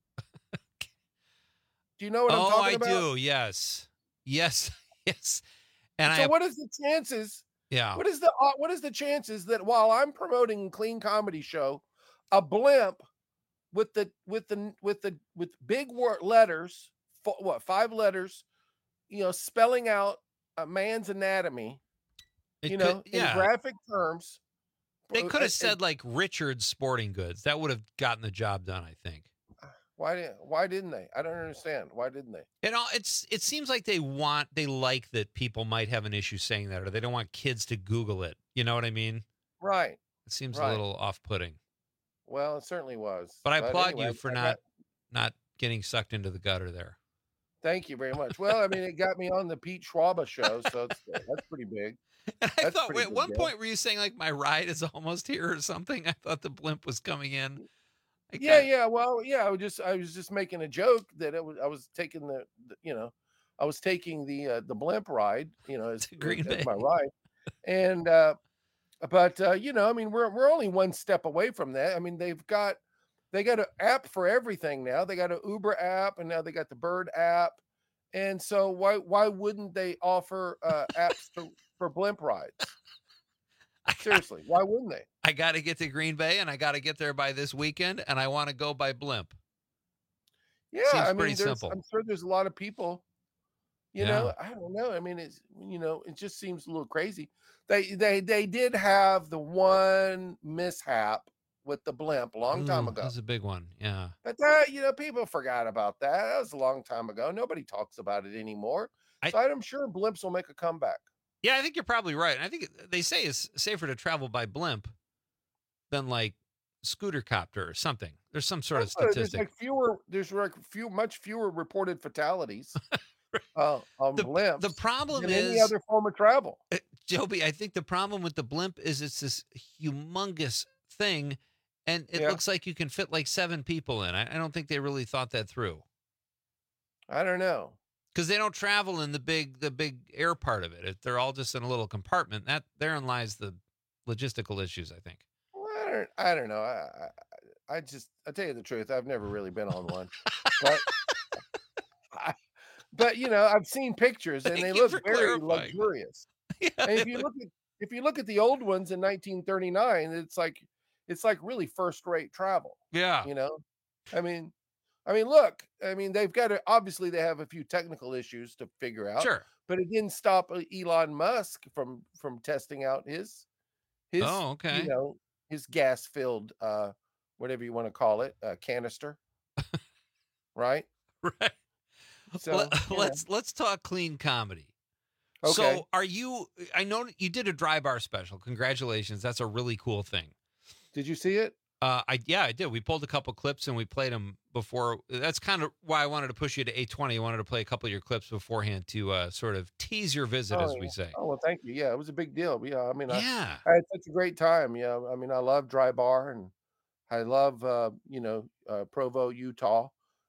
Speaker 4: Do you know what I'm
Speaker 19: Oh,
Speaker 4: talking
Speaker 19: I
Speaker 4: about?
Speaker 19: do. Yes. Yes. Yes. And
Speaker 4: so
Speaker 19: I.
Speaker 4: what is the chances?
Speaker 19: Yeah.
Speaker 4: What is the uh, what is the chances that while I'm promoting Clean Comedy Show, a blimp with the with the with the with big word letters, fo- what five letters, you know, spelling out a man's anatomy,
Speaker 19: It
Speaker 4: you
Speaker 19: could-
Speaker 4: know,
Speaker 19: yeah.
Speaker 4: in graphic terms.
Speaker 19: They
Speaker 4: uh,
Speaker 19: could
Speaker 4: uh,
Speaker 19: have said like Richard's Sporting Goods. That would have gotten the job done, I think.
Speaker 4: why did why didn't they? I don't understand. Why didn't they?
Speaker 19: You know, it's it seems like they want they like that people might have an issue saying that, or they don't want kids to Google it. You know what I mean?
Speaker 4: Right.
Speaker 19: It seems
Speaker 4: Right.
Speaker 19: a little off-putting.
Speaker 4: Well, it certainly was.
Speaker 19: But I applaud
Speaker 4: anyway,
Speaker 19: you for
Speaker 4: I
Speaker 19: not
Speaker 4: got-
Speaker 19: not getting sucked into the gutter there.
Speaker 4: Thank you very much. Well, I mean, it got me on the Pete Schwaba show, so it's, that's pretty big.
Speaker 19: I
Speaker 4: That's
Speaker 19: thought
Speaker 4: pretty
Speaker 19: at
Speaker 4: big
Speaker 19: one
Speaker 4: deal.
Speaker 19: point were you saying like my ride is almost here or something? I thought the blimp was coming in. I
Speaker 4: Yeah,
Speaker 19: got-
Speaker 4: yeah. Well, yeah. I was just, I was just making a joke that it was, I was taking the, the you know, I was taking the uh, the blimp ride, you know, as,
Speaker 19: Green
Speaker 4: as
Speaker 19: Bay.
Speaker 4: my ride, and uh, but uh, you know, I mean, we're we're only one step away from that. I mean, they've got they got an app for everything now. They got an Uber app, and now they got the Bird app, and so why why wouldn't they offer uh, apps for, for blimp rides? Seriously, why wouldn't they?
Speaker 19: I got to get to Green Bay and I got to get there by this weekend and I want to go by blimp.
Speaker 4: Yeah,
Speaker 19: Seems
Speaker 4: I mean,
Speaker 19: pretty
Speaker 4: there's,
Speaker 19: simple.
Speaker 4: I'm sure there's a lot of people. You
Speaker 19: Yeah.
Speaker 4: know, I don't know. I mean, it's you know, it just seems a little crazy. They they they did have the one mishap with the blimp a long time
Speaker 19: Ooh,
Speaker 4: ago.
Speaker 19: That's a big one. Yeah.
Speaker 4: But that, you know, people forgot about that. That was a long time ago. Nobody talks about it anymore.
Speaker 19: I-
Speaker 4: so I'm sure blimps will make a comeback.
Speaker 19: Yeah, I think you're probably right. And I think they say it's safer to travel by blimp than like scooter copter or something. There's some sort of
Speaker 4: Uh, There's
Speaker 19: statistic.
Speaker 4: like fewer. There's like few, much fewer reported fatalities uh, on
Speaker 19: The-
Speaker 4: blimps.
Speaker 19: the problem
Speaker 4: than any
Speaker 19: is-
Speaker 4: other form of travel.
Speaker 19: Uh, Joby, I think the problem with the blimp is it's this humongous thing, and it
Speaker 4: Yeah.
Speaker 19: looks like you can fit like seven people in. I, I don't think they really thought that through
Speaker 4: I don't know.
Speaker 19: because they don't travel in the big the big air part of it. If they're all just in a little compartment, that therein lies the logistical issues. I think.
Speaker 4: Well, I don't. I don't know. I, I, I just. I tell you the truth. I've never really been on one, but. I, but you know, I've seen pictures and
Speaker 19: Thank
Speaker 4: they
Speaker 19: you
Speaker 4: look
Speaker 19: for
Speaker 4: very
Speaker 19: clarifying.
Speaker 4: luxurious.
Speaker 19: Yeah,
Speaker 4: And if
Speaker 19: they
Speaker 4: you
Speaker 19: look-
Speaker 4: look at if you look at the old ones in nineteen thirty-nine, it's like it's like really first rate travel.
Speaker 19: yeah,
Speaker 4: You know, I mean, I mean, look, I mean, they've got to obviously they have a few technical issues to figure out.
Speaker 19: sure.
Speaker 4: But it didn't stop uh, Elon Musk from from testing out his his
Speaker 19: Oh, okay.
Speaker 4: you know his gas filled uh whatever you want to call it uh, canister, right?
Speaker 19: Right.
Speaker 4: So
Speaker 19: Let,
Speaker 4: you know.
Speaker 19: let's let's talk clean comedy.
Speaker 4: Okay.
Speaker 19: So, are you? I know you did a dry bar special. Congratulations, that's a really cool thing.
Speaker 4: Did you see it?
Speaker 19: Uh, I yeah, I did. We pulled a couple clips and we played them before. That's kind of why I wanted to push you to eight twenty. I wanted to play a couple of your clips beforehand to uh, sort of tease your visit,
Speaker 4: Oh,
Speaker 19: as we
Speaker 4: yeah.
Speaker 19: say.
Speaker 4: Oh well, thank you. Yeah, it was a big deal. Yeah, I mean,
Speaker 19: Yeah.
Speaker 4: I, I had such a great time. Yeah, I mean, I love Dry Bar, and I love uh, you know uh, Provo, Utah,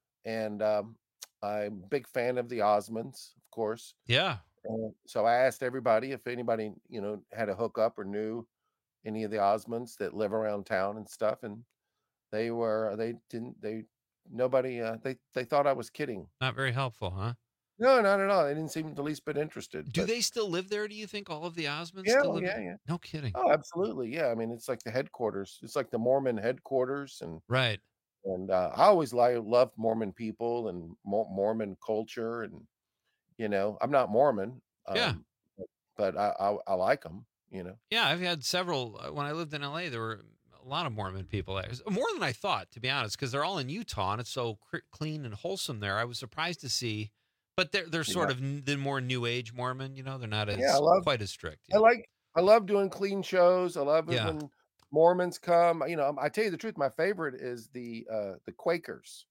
Speaker 4: and um, I'm a big fan of the Osmonds, of course.
Speaker 19: Yeah.
Speaker 4: And so I asked everybody if anybody you know had a hookup or knew any of the Osmonds that live around town and stuff, and they were they didn't they nobody uh, they they thought I was kidding.
Speaker 19: Not very helpful, huh?
Speaker 4: No, not at all. They didn't seem the least bit interested.
Speaker 19: Do
Speaker 4: but-
Speaker 19: they still live there? Do you think all of the Osmonds
Speaker 4: Yeah,
Speaker 19: still
Speaker 4: oh,
Speaker 19: live
Speaker 4: yeah,
Speaker 19: there?
Speaker 4: yeah.
Speaker 19: No kidding.
Speaker 4: Oh, absolutely. Yeah. I mean, it's like the headquarters. It's like the Mormon headquarters, and
Speaker 19: Right.
Speaker 4: and uh, I always like loved Mormon people and Mo- Mormon culture, and you know, I'm not Mormon. Um,
Speaker 19: Yeah.
Speaker 4: But, but I, I I like them. You know.
Speaker 19: Yeah, I've had several. Uh, when I lived in L A, there were a lot of Mormon people there. It was more than I thought, to be honest, because they're all in Utah and it's so cr- clean and wholesome there. I was surprised to see, but they're they're sort
Speaker 4: Yeah.
Speaker 19: of n- the more New Age Mormon. You know, they're not as
Speaker 4: Yeah, I love-
Speaker 19: quite as strict.
Speaker 4: I like I love doing clean shows. I love it
Speaker 19: Yeah.
Speaker 4: when Mormons come. You know, I tell you the truth. My favorite is the uh the Quakers,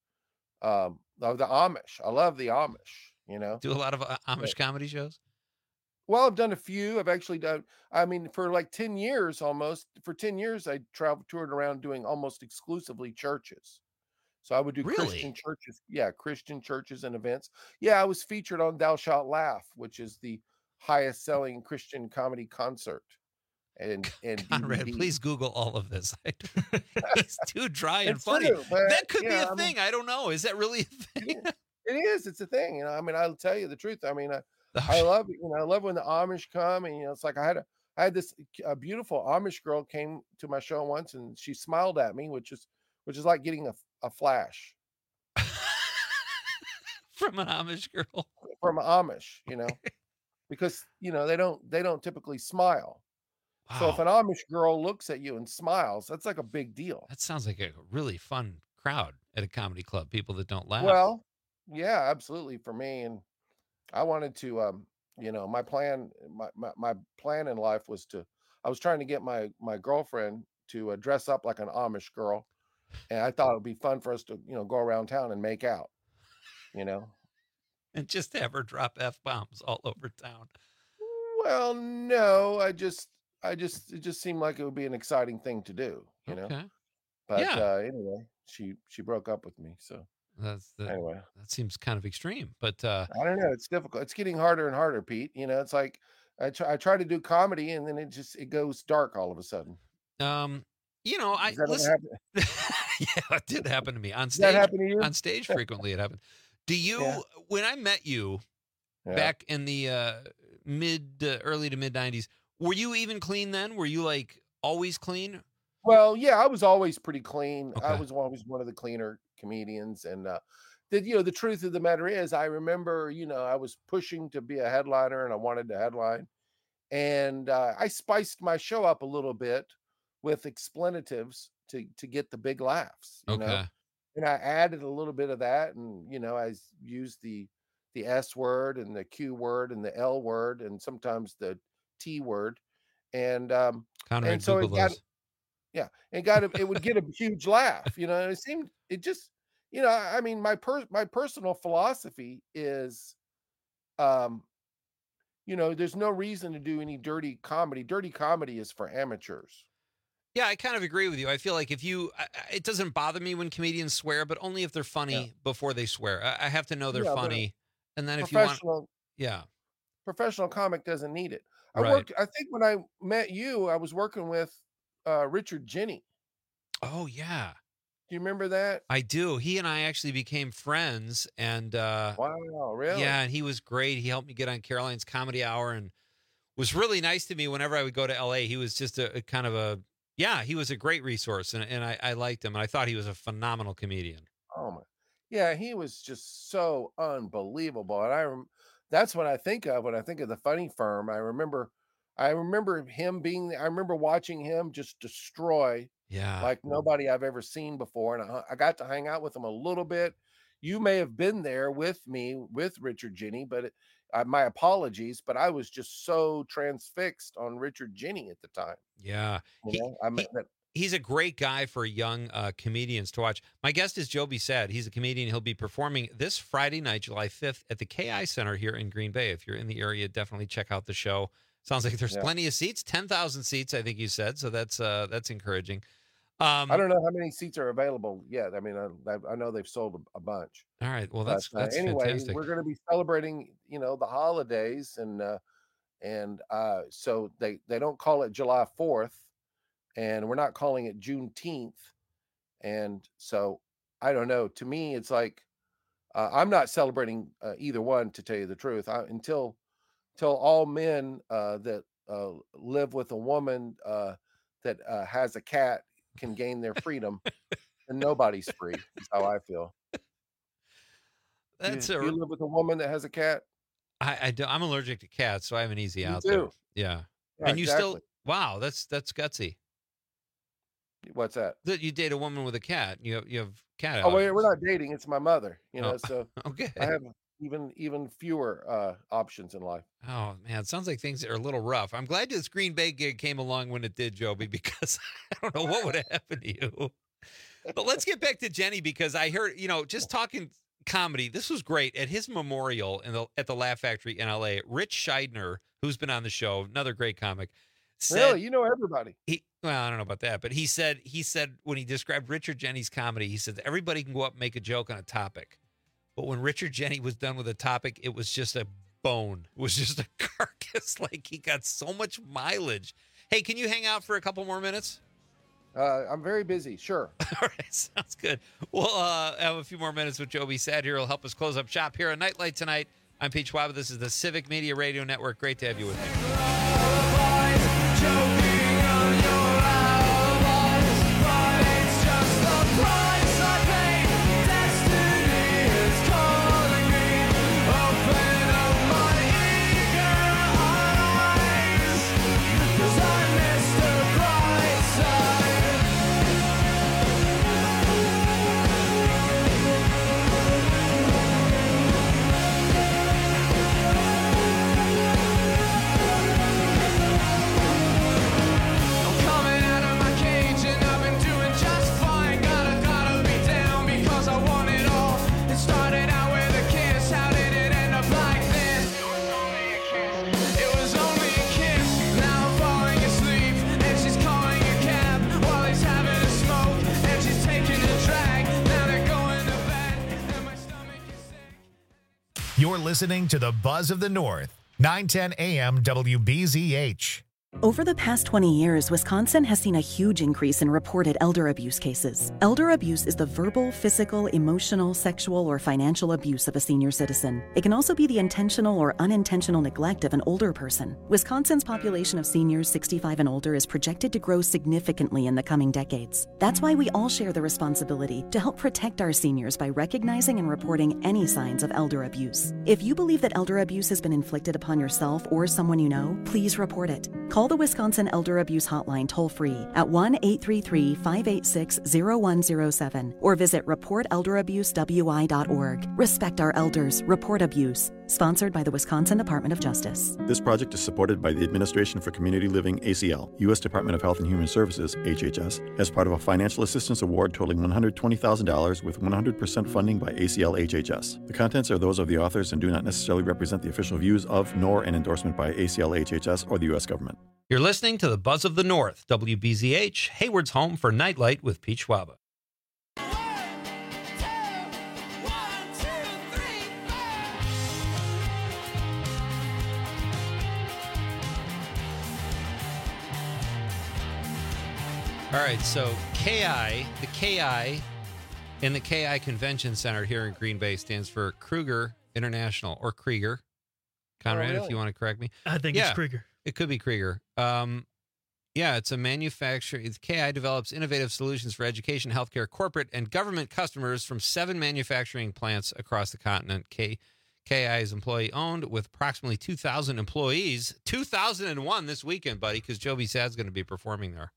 Speaker 4: um, of the Amish. I love the Amish. You know.
Speaker 19: Do a lot of uh, Amish comedy shows.
Speaker 4: Well, I've done a few. I've actually done, I mean, for like ten years almost, for ten years, I traveled, toured around doing almost exclusively churches. So I would do
Speaker 19: Really?
Speaker 4: Christian churches. Yeah, Christian churches and events. Yeah, I was featured on Thou Shalt Laugh, which is the highest selling Christian comedy concert. And, and
Speaker 19: Conrad,
Speaker 4: D V D.
Speaker 19: please Google all of this. He's too dry and
Speaker 4: It's
Speaker 19: funny.
Speaker 4: true, but,
Speaker 19: that could be
Speaker 4: yeah,
Speaker 19: a
Speaker 4: I mean-
Speaker 19: thing. I don't know. Is that really a thing?
Speaker 4: It is. It's a thing. You know, I mean, I'll tell you the truth. I mean, I,
Speaker 19: Oh,
Speaker 4: I love it. You know, I love when the Amish come, and you know, it's like I had a, I had this a beautiful Amish girl came to my show once, and she smiled at me, which is, which is like getting a, a flash
Speaker 19: From an Amish girl.
Speaker 4: from an Amish, you know, because you know they don't they don't typically smile. So if
Speaker 19: Wow.
Speaker 4: an Amish girl looks at you and smiles, that's like a big deal.
Speaker 19: That sounds like a really fun crowd at a comedy club. People that don't laugh.
Speaker 4: Well, yeah, absolutely for me, and I wanted to, um, you know, my plan, my, my my plan in life was to, I was trying to get my my girlfriend to uh, dress up like an Amish girl, and I thought it would be fun for us to, you know, go around town and make out, you know.
Speaker 19: and just have her drop F bombs all over town.
Speaker 4: Well, no, I just, I just, it just seemed like it would be an exciting thing to do, you know.
Speaker 19: Okay.
Speaker 4: But
Speaker 19: Yeah.
Speaker 4: uh, anyway, she she broke up with me, so
Speaker 19: That's the,
Speaker 4: anyway.
Speaker 19: that seems kind of extreme, but uh,
Speaker 4: I don't know. It's difficult. It's getting harder and harder, Pete. You know, it's like I try, I try to do comedy, and then it just it goes dark all of a sudden.
Speaker 19: um, you know, I
Speaker 4: Does that ever
Speaker 19: listen.
Speaker 4: happen?
Speaker 19: Yeah, it did happen to me on
Speaker 4: Does that
Speaker 19: stage.
Speaker 4: happen to you?
Speaker 19: On stage, frequently it happened. Do you?
Speaker 4: Yeah.
Speaker 19: When I met you
Speaker 4: Yeah.
Speaker 19: back in the uh, mid, uh, early to mid nineties, were you even clean then? Were you like always clean?
Speaker 4: Well, yeah, I was always pretty clean. I
Speaker 19: Okay.
Speaker 4: was always one of the cleaner comedians, and uh, the you know the truth of the matter is, I remember you know I was pushing to be a headliner, and I wanted to headline, and uh, I spiced my show up a little bit with explanatives to to get the big laughs. You
Speaker 19: Okay.
Speaker 4: know? And I added a little bit of that, and you know, I s- used the the S word and the Q word and the L word and sometimes the T word, and um,
Speaker 19: Conrad,
Speaker 4: and so it
Speaker 19: Google
Speaker 4: got
Speaker 19: those.
Speaker 4: yeah, it got a, it would get a huge laugh. You know, and it seemed it just you know, I I mean, my per my personal philosophy is, um, you know, there's no reason to do any dirty comedy. Dirty comedy is for amateurs.
Speaker 19: Yeah, I kind of agree with you. I feel like if you, I- I- it doesn't bother me when comedians swear, but only if they're funny before they swear. I, I have to know they're
Speaker 4: Yeah, but a
Speaker 19: funny, and then if you want,
Speaker 4: professional
Speaker 19: yeah,
Speaker 4: professional comic doesn't need it. I
Speaker 19: Right.
Speaker 4: worked. I think when I met you, I was working with uh, Richard Jenny.
Speaker 19: oh yeah,
Speaker 4: Do you remember that?
Speaker 19: I do. He and I actually became friends, and uh,
Speaker 4: Wow, really?
Speaker 19: yeah, and he was great. He helped me get on Caroline's Comedy Hour, and was really nice to me whenever I would go to L A. He was just a, a kind of a, yeah, he was a great resource, and and I, I liked him, and I thought he was a phenomenal comedian.
Speaker 4: Oh my, yeah, he was just so unbelievable, and I rem- that's what I think of when I think of the Funny Firm. I remember, I remember him being. I remember watching him just destroy
Speaker 19: Yeah.
Speaker 4: like nobody I've ever seen before, and I, I got to hang out with him a little bit. You may have been there with me with Richard Jenny, but it, uh, my apologies, but I was just so transfixed on Richard Jenny at the time.
Speaker 19: Yeah.
Speaker 4: You
Speaker 19: He,
Speaker 4: know, I mean, that,
Speaker 19: he's a great guy for young uh, comedians to watch. My guest is Joby Sad. He's a comedian. He'll be performing this Friday night, July fifth, at the K I Center here in Green Bay. If you're in the area, definitely check out the show. Sounds like there's
Speaker 4: Yeah.
Speaker 19: plenty of seats, ten thousand seats, I think you said. So that's uh, that's encouraging. Um,
Speaker 4: I don't know how many seats are available yet. I mean, I, I- I know they've sold a, a bunch.
Speaker 19: All right. Well,
Speaker 4: But
Speaker 19: that's
Speaker 4: uh,
Speaker 19: that's
Speaker 4: anyway,
Speaker 19: fantastic.
Speaker 4: we're going to be celebrating, you know, the holidays, and uh, and uh, so they they don't call it July fourth, and we're not calling it Juneteenth, and so I don't know. To me, it's like uh, I'm not celebrating uh, either one, to tell you the truth. I, until until all men uh, that uh, live with a woman uh, that uh, has a cat can gain their freedom, and nobody's free. Is how I feel.
Speaker 19: That's
Speaker 4: you,
Speaker 19: a-
Speaker 4: you live with a woman that has a cat.
Speaker 19: I, I do, I'm allergic to cats, so I have an easy
Speaker 4: Me
Speaker 19: out there.
Speaker 4: too.
Speaker 19: Yeah.
Speaker 4: Yeah,
Speaker 19: and you still,
Speaker 4: exactly.
Speaker 19: wow, that's that's gutsy.
Speaker 4: What's that?
Speaker 19: That you date a woman with a cat. You have, you have cat.
Speaker 4: Oh wait, we're
Speaker 19: allergies.
Speaker 4: not dating. It's my mother. You know,
Speaker 19: Oh,
Speaker 4: so
Speaker 19: okay.
Speaker 4: I have even even fewer uh, options in life.
Speaker 19: Oh man, it sounds like things are a little rough. I'm glad this Green Bay gig came along when it did, Joby, because I don't know what would have happened to you. But let's get back to Jenny, because I heard, you know, just talking comedy. This was great at his memorial in the at the Laugh Factory in L A. Rich Scheidner, who's been on the show, another great comic, said,
Speaker 4: Really, you know everybody.
Speaker 19: he, well, I don't know about that, but he said he said when he described Richard Jenny's comedy, he said everybody can go up and make a joke on a topic, but when Richard Jenny was done with a topic, it was just a bone. It was just a carcass. Like, he got so much mileage. Hey, can you hang out for a couple more minutes?
Speaker 4: Uh, I'm very busy. Sure.
Speaker 19: All right, sounds good. We'll uh, have a few more minutes with Joby Sad here. He'll help us close up shop here on Nightlight tonight. I'm Pete Schwab. This is the Civic Media Radio Network. Great to have you with me.
Speaker 1: You're listening to the Buzz of the North, nine ten A M W B Z H.
Speaker 9: Over the past twenty years, Wisconsin has seen a huge increase in reported elder abuse cases. Elder abuse is the verbal, physical, emotional, sexual, or financial abuse of a senior citizen. It can also be the intentional or unintentional neglect of an older person. Wisconsin's population of seniors sixty-five and older is projected to grow significantly in the coming decades. That's why we all share the responsibility to help protect our seniors by recognizing and reporting any signs of elder abuse. If you believe that elder abuse has been inflicted upon yourself or someone you know, please report it. Call the Wisconsin Elder Abuse Hotline toll-free at one eight three three, five eight six, zero one zero seven or visit report elder abuse w i dot org. Respect our elders. Report abuse. Sponsored by the Wisconsin Department of Justice.
Speaker 12: This project is supported by the Administration for Community Living, A C L, U S Department of Health and Human Services, H H S, as part of a financial assistance award totaling one hundred twenty thousand dollars with one hundred percent funding by A C L H H S. The contents are those of the authors and do not necessarily represent the official views of, nor an endorsement by A C L H H S or the U S government.
Speaker 19: You're listening to the Buzz of the North, W B Z H, Hayward's home for Nightlight with Pete Schwaba. All right, so K I, the K I in the K I Convention Center here in Green Bay stands for Kruger International, or Krieger. Conrad,
Speaker 4: Oh, really?
Speaker 19: if you want to correct me.
Speaker 18: I think
Speaker 19: Yeah,
Speaker 18: it's Krieger.
Speaker 19: It could be Krieger. Um, yeah, it's a manufacturer. It's K I develops innovative solutions for education, healthcare, corporate, and government customers from seven manufacturing plants across the continent. K, KI is employee-owned with approximately two thousand employees. two thousand one this weekend, buddy, because Joby Sad's going to be performing there.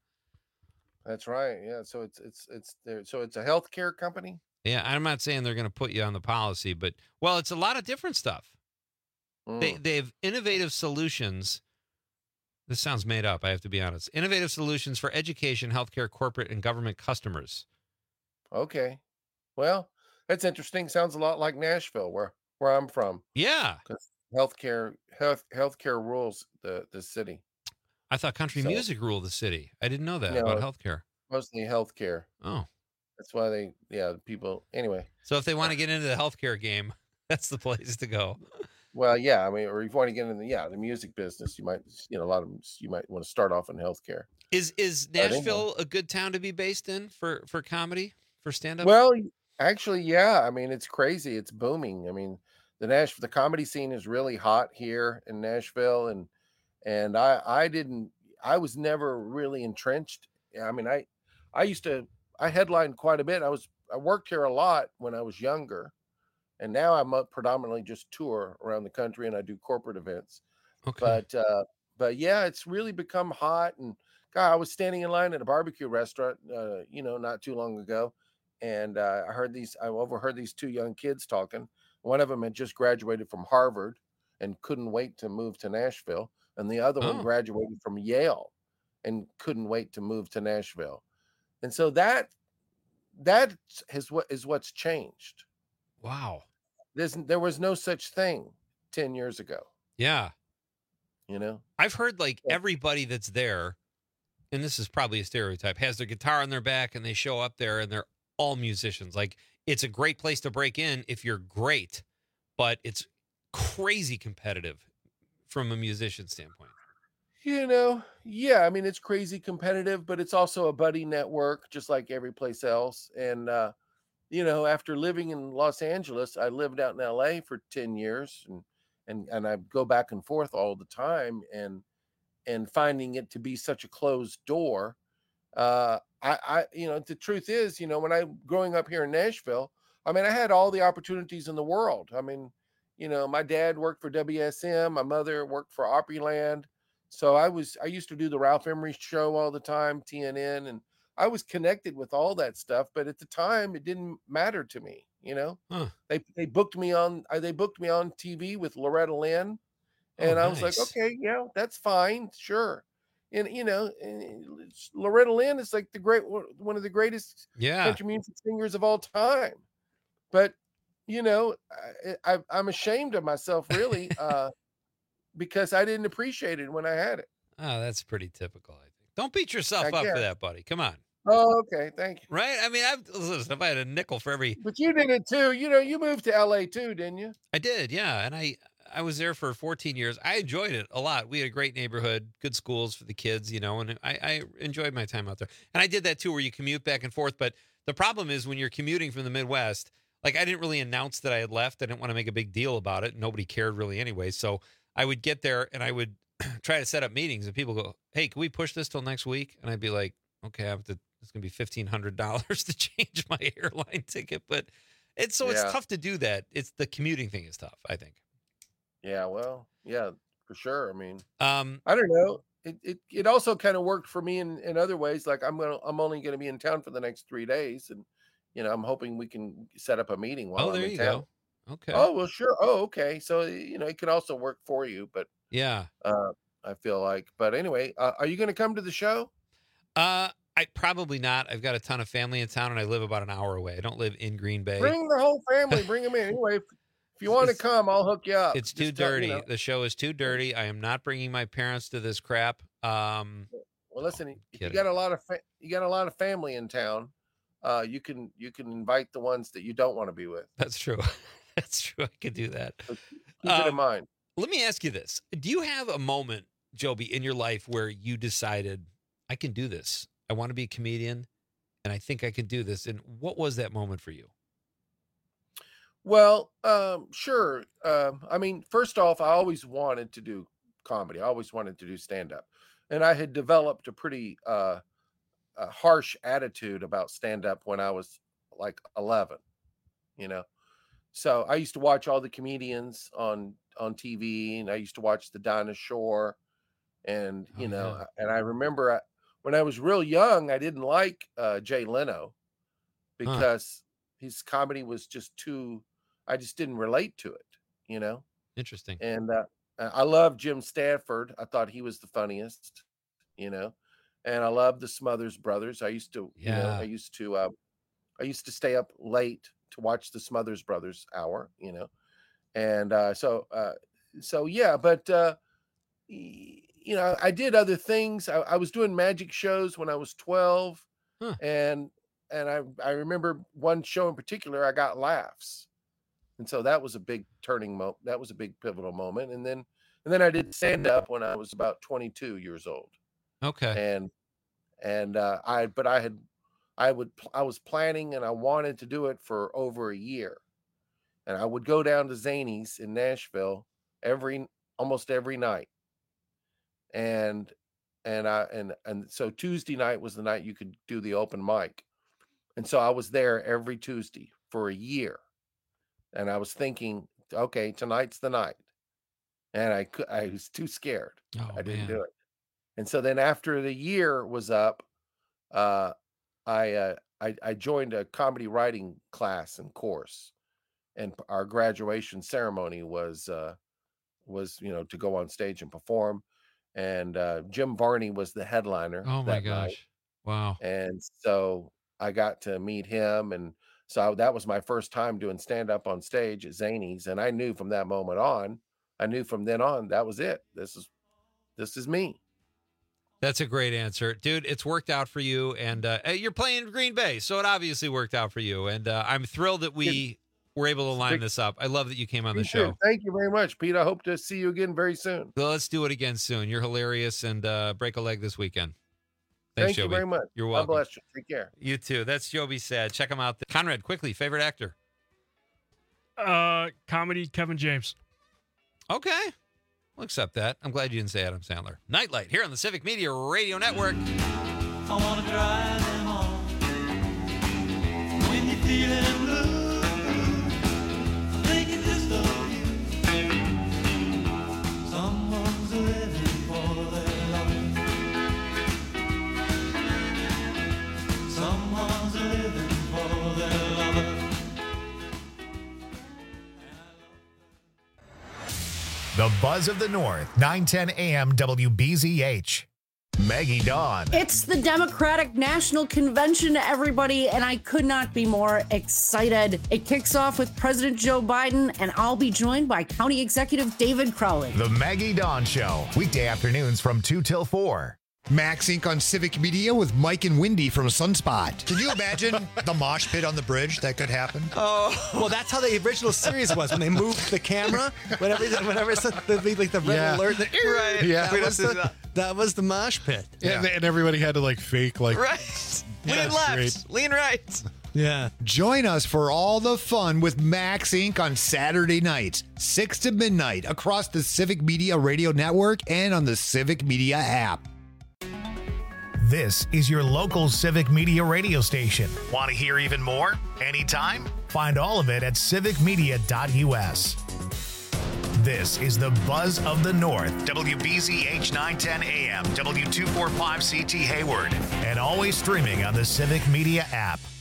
Speaker 4: That's right. Yeah. So it's it's it's there. So it's a healthcare company.
Speaker 19: Yeah, I'm not saying they're going to put you on the policy, but, well, it's a lot of different stuff. They
Speaker 4: Mm.
Speaker 19: they have innovative solutions. This sounds made up, I have to be honest. Innovative solutions for education, healthcare, corporate, and government customers.
Speaker 4: Okay. Well, that's interesting. Sounds a lot like Nashville, where where I'm from.
Speaker 19: Yeah.
Speaker 4: Because healthcare health healthcare rules the the city.
Speaker 19: I thought country
Speaker 4: So-
Speaker 19: music ruled the city. I didn't know that
Speaker 4: No,
Speaker 19: about healthcare.
Speaker 4: Mostly healthcare.
Speaker 19: Oh.
Speaker 4: That's why they yeah people anyway.
Speaker 19: So if they want to get into the healthcare game, that's the place to go.
Speaker 4: Well, yeah, I mean, or if you want to get in the yeah the music business, you might you know a lot of them you might want to start off in healthcare.
Speaker 19: Is is
Speaker 4: I think so.
Speaker 19: Nashville a good town to be based in for, for comedy, for stand-up?
Speaker 4: Well, actually, yeah. I mean, it's crazy. It's booming. I mean, the Nash the comedy scene is really hot here in Nashville, and and I I didn't I was never really entrenched. I mean, I I used to I headlined quite a bit. I was I worked here a lot when I was younger, and now I'm up predominantly just tour around the country, and I do corporate events.
Speaker 19: Okay.
Speaker 4: But uh, but yeah, it's really become hot. And God, I was standing in line at a barbecue restaurant, uh, you know, not too long ago, and uh, I heard these. I overheard these two young kids talking. One of them had just graduated from Harvard and couldn't wait to move to Nashville, and the other one
Speaker 19: Oh.
Speaker 4: graduated from Yale and couldn't wait to move to Nashville. And so that that is what is what's changed.
Speaker 19: Wow.
Speaker 4: There's, there was no such thing ten years ago.
Speaker 19: Yeah.
Speaker 4: You know,
Speaker 19: I've heard like everybody that's there, and this is probably a stereotype, has their guitar on their back and they show up there and they're all musicians. Like, it's a great place to break in if you're great, but it's crazy competitive from a musician standpoint.
Speaker 4: You know, yeah, I mean, it's crazy competitive, but it's also a buddy network, just like every place else. And, uh, you know, after living in Los Angeles, I lived out in L A for ten years, and, and, and I go back and forth all the time, and, and finding it to be such a closed door. Uh, I, I, you know, the truth is, you know, when I growing up here in Nashville, I mean, I had all the opportunities in the world. I mean, you know, my dad worked for W S M, my mother worked for Opryland. So I was, I used to do the Ralph Emery show all the time, T N N, and I was connected with all that stuff. But at the time, it didn't matter to me. You know,
Speaker 19: Huh.
Speaker 4: they they booked me on, uh, they booked me on T V with Loretta Lynn, and
Speaker 19: Oh,
Speaker 4: I was like,
Speaker 19: nice.
Speaker 4: okay, yeah, that's fine, sure. And you know, and it's- Loretta Lynn is like the great one of the greatest
Speaker 19: Yeah.
Speaker 4: country music singers of all time. But you know, I, I, I'm ashamed of myself, really. Uh, because I didn't appreciate it when I had it.
Speaker 19: Oh, that's pretty typical, I think. Don't beat yourself
Speaker 4: I
Speaker 19: up for
Speaker 4: guess.
Speaker 19: that, buddy. Come on.
Speaker 4: Oh, okay, thank you.
Speaker 19: Right? I mean, I've, listen, if I had a nickel for every
Speaker 4: But you did it too. You know, you moved to L A too, didn't you?
Speaker 19: I did, yeah. And I I was there for fourteen years. I enjoyed it a lot. We had a great neighborhood, good schools for the kids, you know, and I, I enjoyed my time out there. And I did that too, where you commute back and forth. But the problem is when you're commuting from the Midwest, like I didn't really announce that I had left. I didn't want to make a big deal about it. Nobody cared really anyway. So I would get there and I would try to set up meetings, and people go, "Hey, can we push this till next week?" And I'd be like, "Okay, I have to. It's going to be fifteen hundred dollars to change my airline ticket." But it's so
Speaker 4: Yeah.
Speaker 19: it's tough to do that. It's the commuting thing is tough, I think.
Speaker 4: Yeah, well, yeah, for sure. I mean,
Speaker 19: Um,
Speaker 4: I don't know. it, it, it also kind of worked for me in, in other ways. Like I'm going to, I'm only going to be in town for the next three days. And, you know, I'm hoping we can set up a meeting while
Speaker 19: Oh,
Speaker 4: I'm
Speaker 19: there
Speaker 4: in
Speaker 19: you
Speaker 4: town.
Speaker 19: go. Okay.
Speaker 4: Oh, well, sure. Oh, okay. So, you know, it could also work for you, but
Speaker 19: Yeah.
Speaker 4: uh, I feel like, but anyway, uh, are you going to come to the show?
Speaker 19: Uh, I probably not. I've got a ton of family in town, and I live about an hour away. I don't live in Green Bay.
Speaker 4: Bring the whole family, bring them in. Anyway, if, if you want to come, I'll hook you up.
Speaker 19: It's too
Speaker 4: Just tell- you
Speaker 19: dirty.
Speaker 4: know.
Speaker 19: The show is too dirty. I am not bringing my parents to this crap. Um,
Speaker 4: Well, listen, if you
Speaker 19: kidding.
Speaker 4: got a lot of fa- you got a lot of family in town. Uh, you can you can invite the ones that you don't want to be with.
Speaker 19: that's true. That's true. I could do that.
Speaker 4: Keep it in
Speaker 19: Um,
Speaker 4: mind.
Speaker 19: Let me ask you this. Do you have a moment, Joby, in your life where you decided, I can do this? I want to be a comedian, and I think I can do this. And what was that moment for you?
Speaker 4: Well, um, sure. Um, I mean, first off, I always wanted to do comedy. I always wanted to do stand up, and I had developed a pretty uh, a harsh attitude about stand up when I was like eleven. You know, so I used to watch all the comedians on on T V, and I used to watch the Dinah Shore, and you
Speaker 19: Oh,
Speaker 4: know,
Speaker 19: yeah.
Speaker 4: and I remember I, when I was real young, I didn't like uh, Jay Leno because his comedy was just too. I just didn't relate to it, you know.
Speaker 19: Interesting.
Speaker 4: And uh, I love Jim Stanford. I thought he was the funniest, you know. And I love the Smothers Brothers. I used to, you know,
Speaker 19: Yeah.
Speaker 4: I used to, uh, I used to stay up late to watch the Smothers Brothers hour, you know. And uh, so, uh, so yeah. But uh, y- you know, I did other things. I, I was doing magic shows when I was twelve,
Speaker 19: Huh.
Speaker 4: and and I I remember one show in particular. I got laughs. And so that was a big turning moment. That was a big pivotal moment. And then, and then I did stand up when I was about twenty-two years old.
Speaker 19: Okay.
Speaker 4: And, and uh, I, but I had, I would, pl- I was planning and I wanted to do it for over a year. And I would go down to Zany's in Nashville every, almost every night. And, and I, and, and so Tuesday night was the night you could do the open mic. And so I was there every Tuesday for a year. And I was thinking, okay, tonight's the night. And I could, I was too scared.
Speaker 19: Oh,
Speaker 4: I didn't
Speaker 19: man.
Speaker 4: do it. And so then after the year was up, uh, I, uh, I I joined a comedy writing class and course, and p- our graduation ceremony was uh, was you know to go on stage and perform, and uh, Jim Varney was the headliner.
Speaker 19: Oh my
Speaker 4: that night.
Speaker 19: gosh. Wow.
Speaker 4: And so I got to meet him, and so that was my first time doing stand up on stage at Zany's, and I knew from that moment on, I knew from then on that was it. This is this is me.
Speaker 19: That's a great answer, dude. It's worked out for you, and uh, you're playing Green Bay, so it obviously worked out for you. And uh, I'm thrilled that we were able to line
Speaker 4: big-
Speaker 19: this up. I love that you came on the
Speaker 4: Me too.
Speaker 19: show.
Speaker 4: Thank you very much, Pete. I hope to see you again very soon.
Speaker 19: So let's do it again soon. You're hilarious, and uh, break a leg this weekend. Thanks,
Speaker 4: Thank you
Speaker 19: Joby.
Speaker 4: very much.
Speaker 19: You're
Speaker 4: God
Speaker 19: welcome.
Speaker 4: bless you. Take care.
Speaker 19: You too. That's Joby Sad. Check him out. Conrad, quickly, favorite actor.
Speaker 18: Uh, comedy, Kevin James.
Speaker 19: Okay. We'll accept that. I'm glad you didn't say Adam Sandler. Nightlight here on the Civic Media Radio Network.
Speaker 3: I wanna drive them on. When you're feeling blue, thinking just of you. Someone's living for their love. Someone's living for their lover.
Speaker 1: The Buzz of the North, nine ten A M W B Z H. Maggie Dawn.
Speaker 10: It's the Democratic National Convention, everybody, and I could not be more excited. It kicks off with President Joe Biden, and I'll be joined by County Executive David Crowley.
Speaker 1: The Maggie Dawn Show, weekday afternoons from two till four.
Speaker 14: Max Incorporated on Civic Media with Mike and Wendy from Sunspot. Can you imagine the mosh pit on the bridge that could happen?
Speaker 15: Oh, well, that's how the original series was when they moved the camera. Whenever, whenever it's the, the, like the red
Speaker 14: Yeah.
Speaker 15: alert, the,
Speaker 14: Right. Yeah.
Speaker 15: that, was the, that was the mosh pit.
Speaker 17: And, and everybody had to like fake like
Speaker 15: Right.
Speaker 17: Yeah,
Speaker 15: Lean
Speaker 17: that's
Speaker 15: left,
Speaker 17: great.
Speaker 15: lean right. Yeah.
Speaker 14: Join us for all the fun with Max Incorporated on Saturday nights, six to midnight, across the Civic Media Radio Network and on the Civic Media app.
Speaker 1: This is your local Civic Media radio station. Want to hear even more? Anytime? Find all of it at civic media dot U S. This is the Buzz of the North, W B Z H nine ten A M, W two forty-five C T Hayward, and always streaming on the Civic Media app.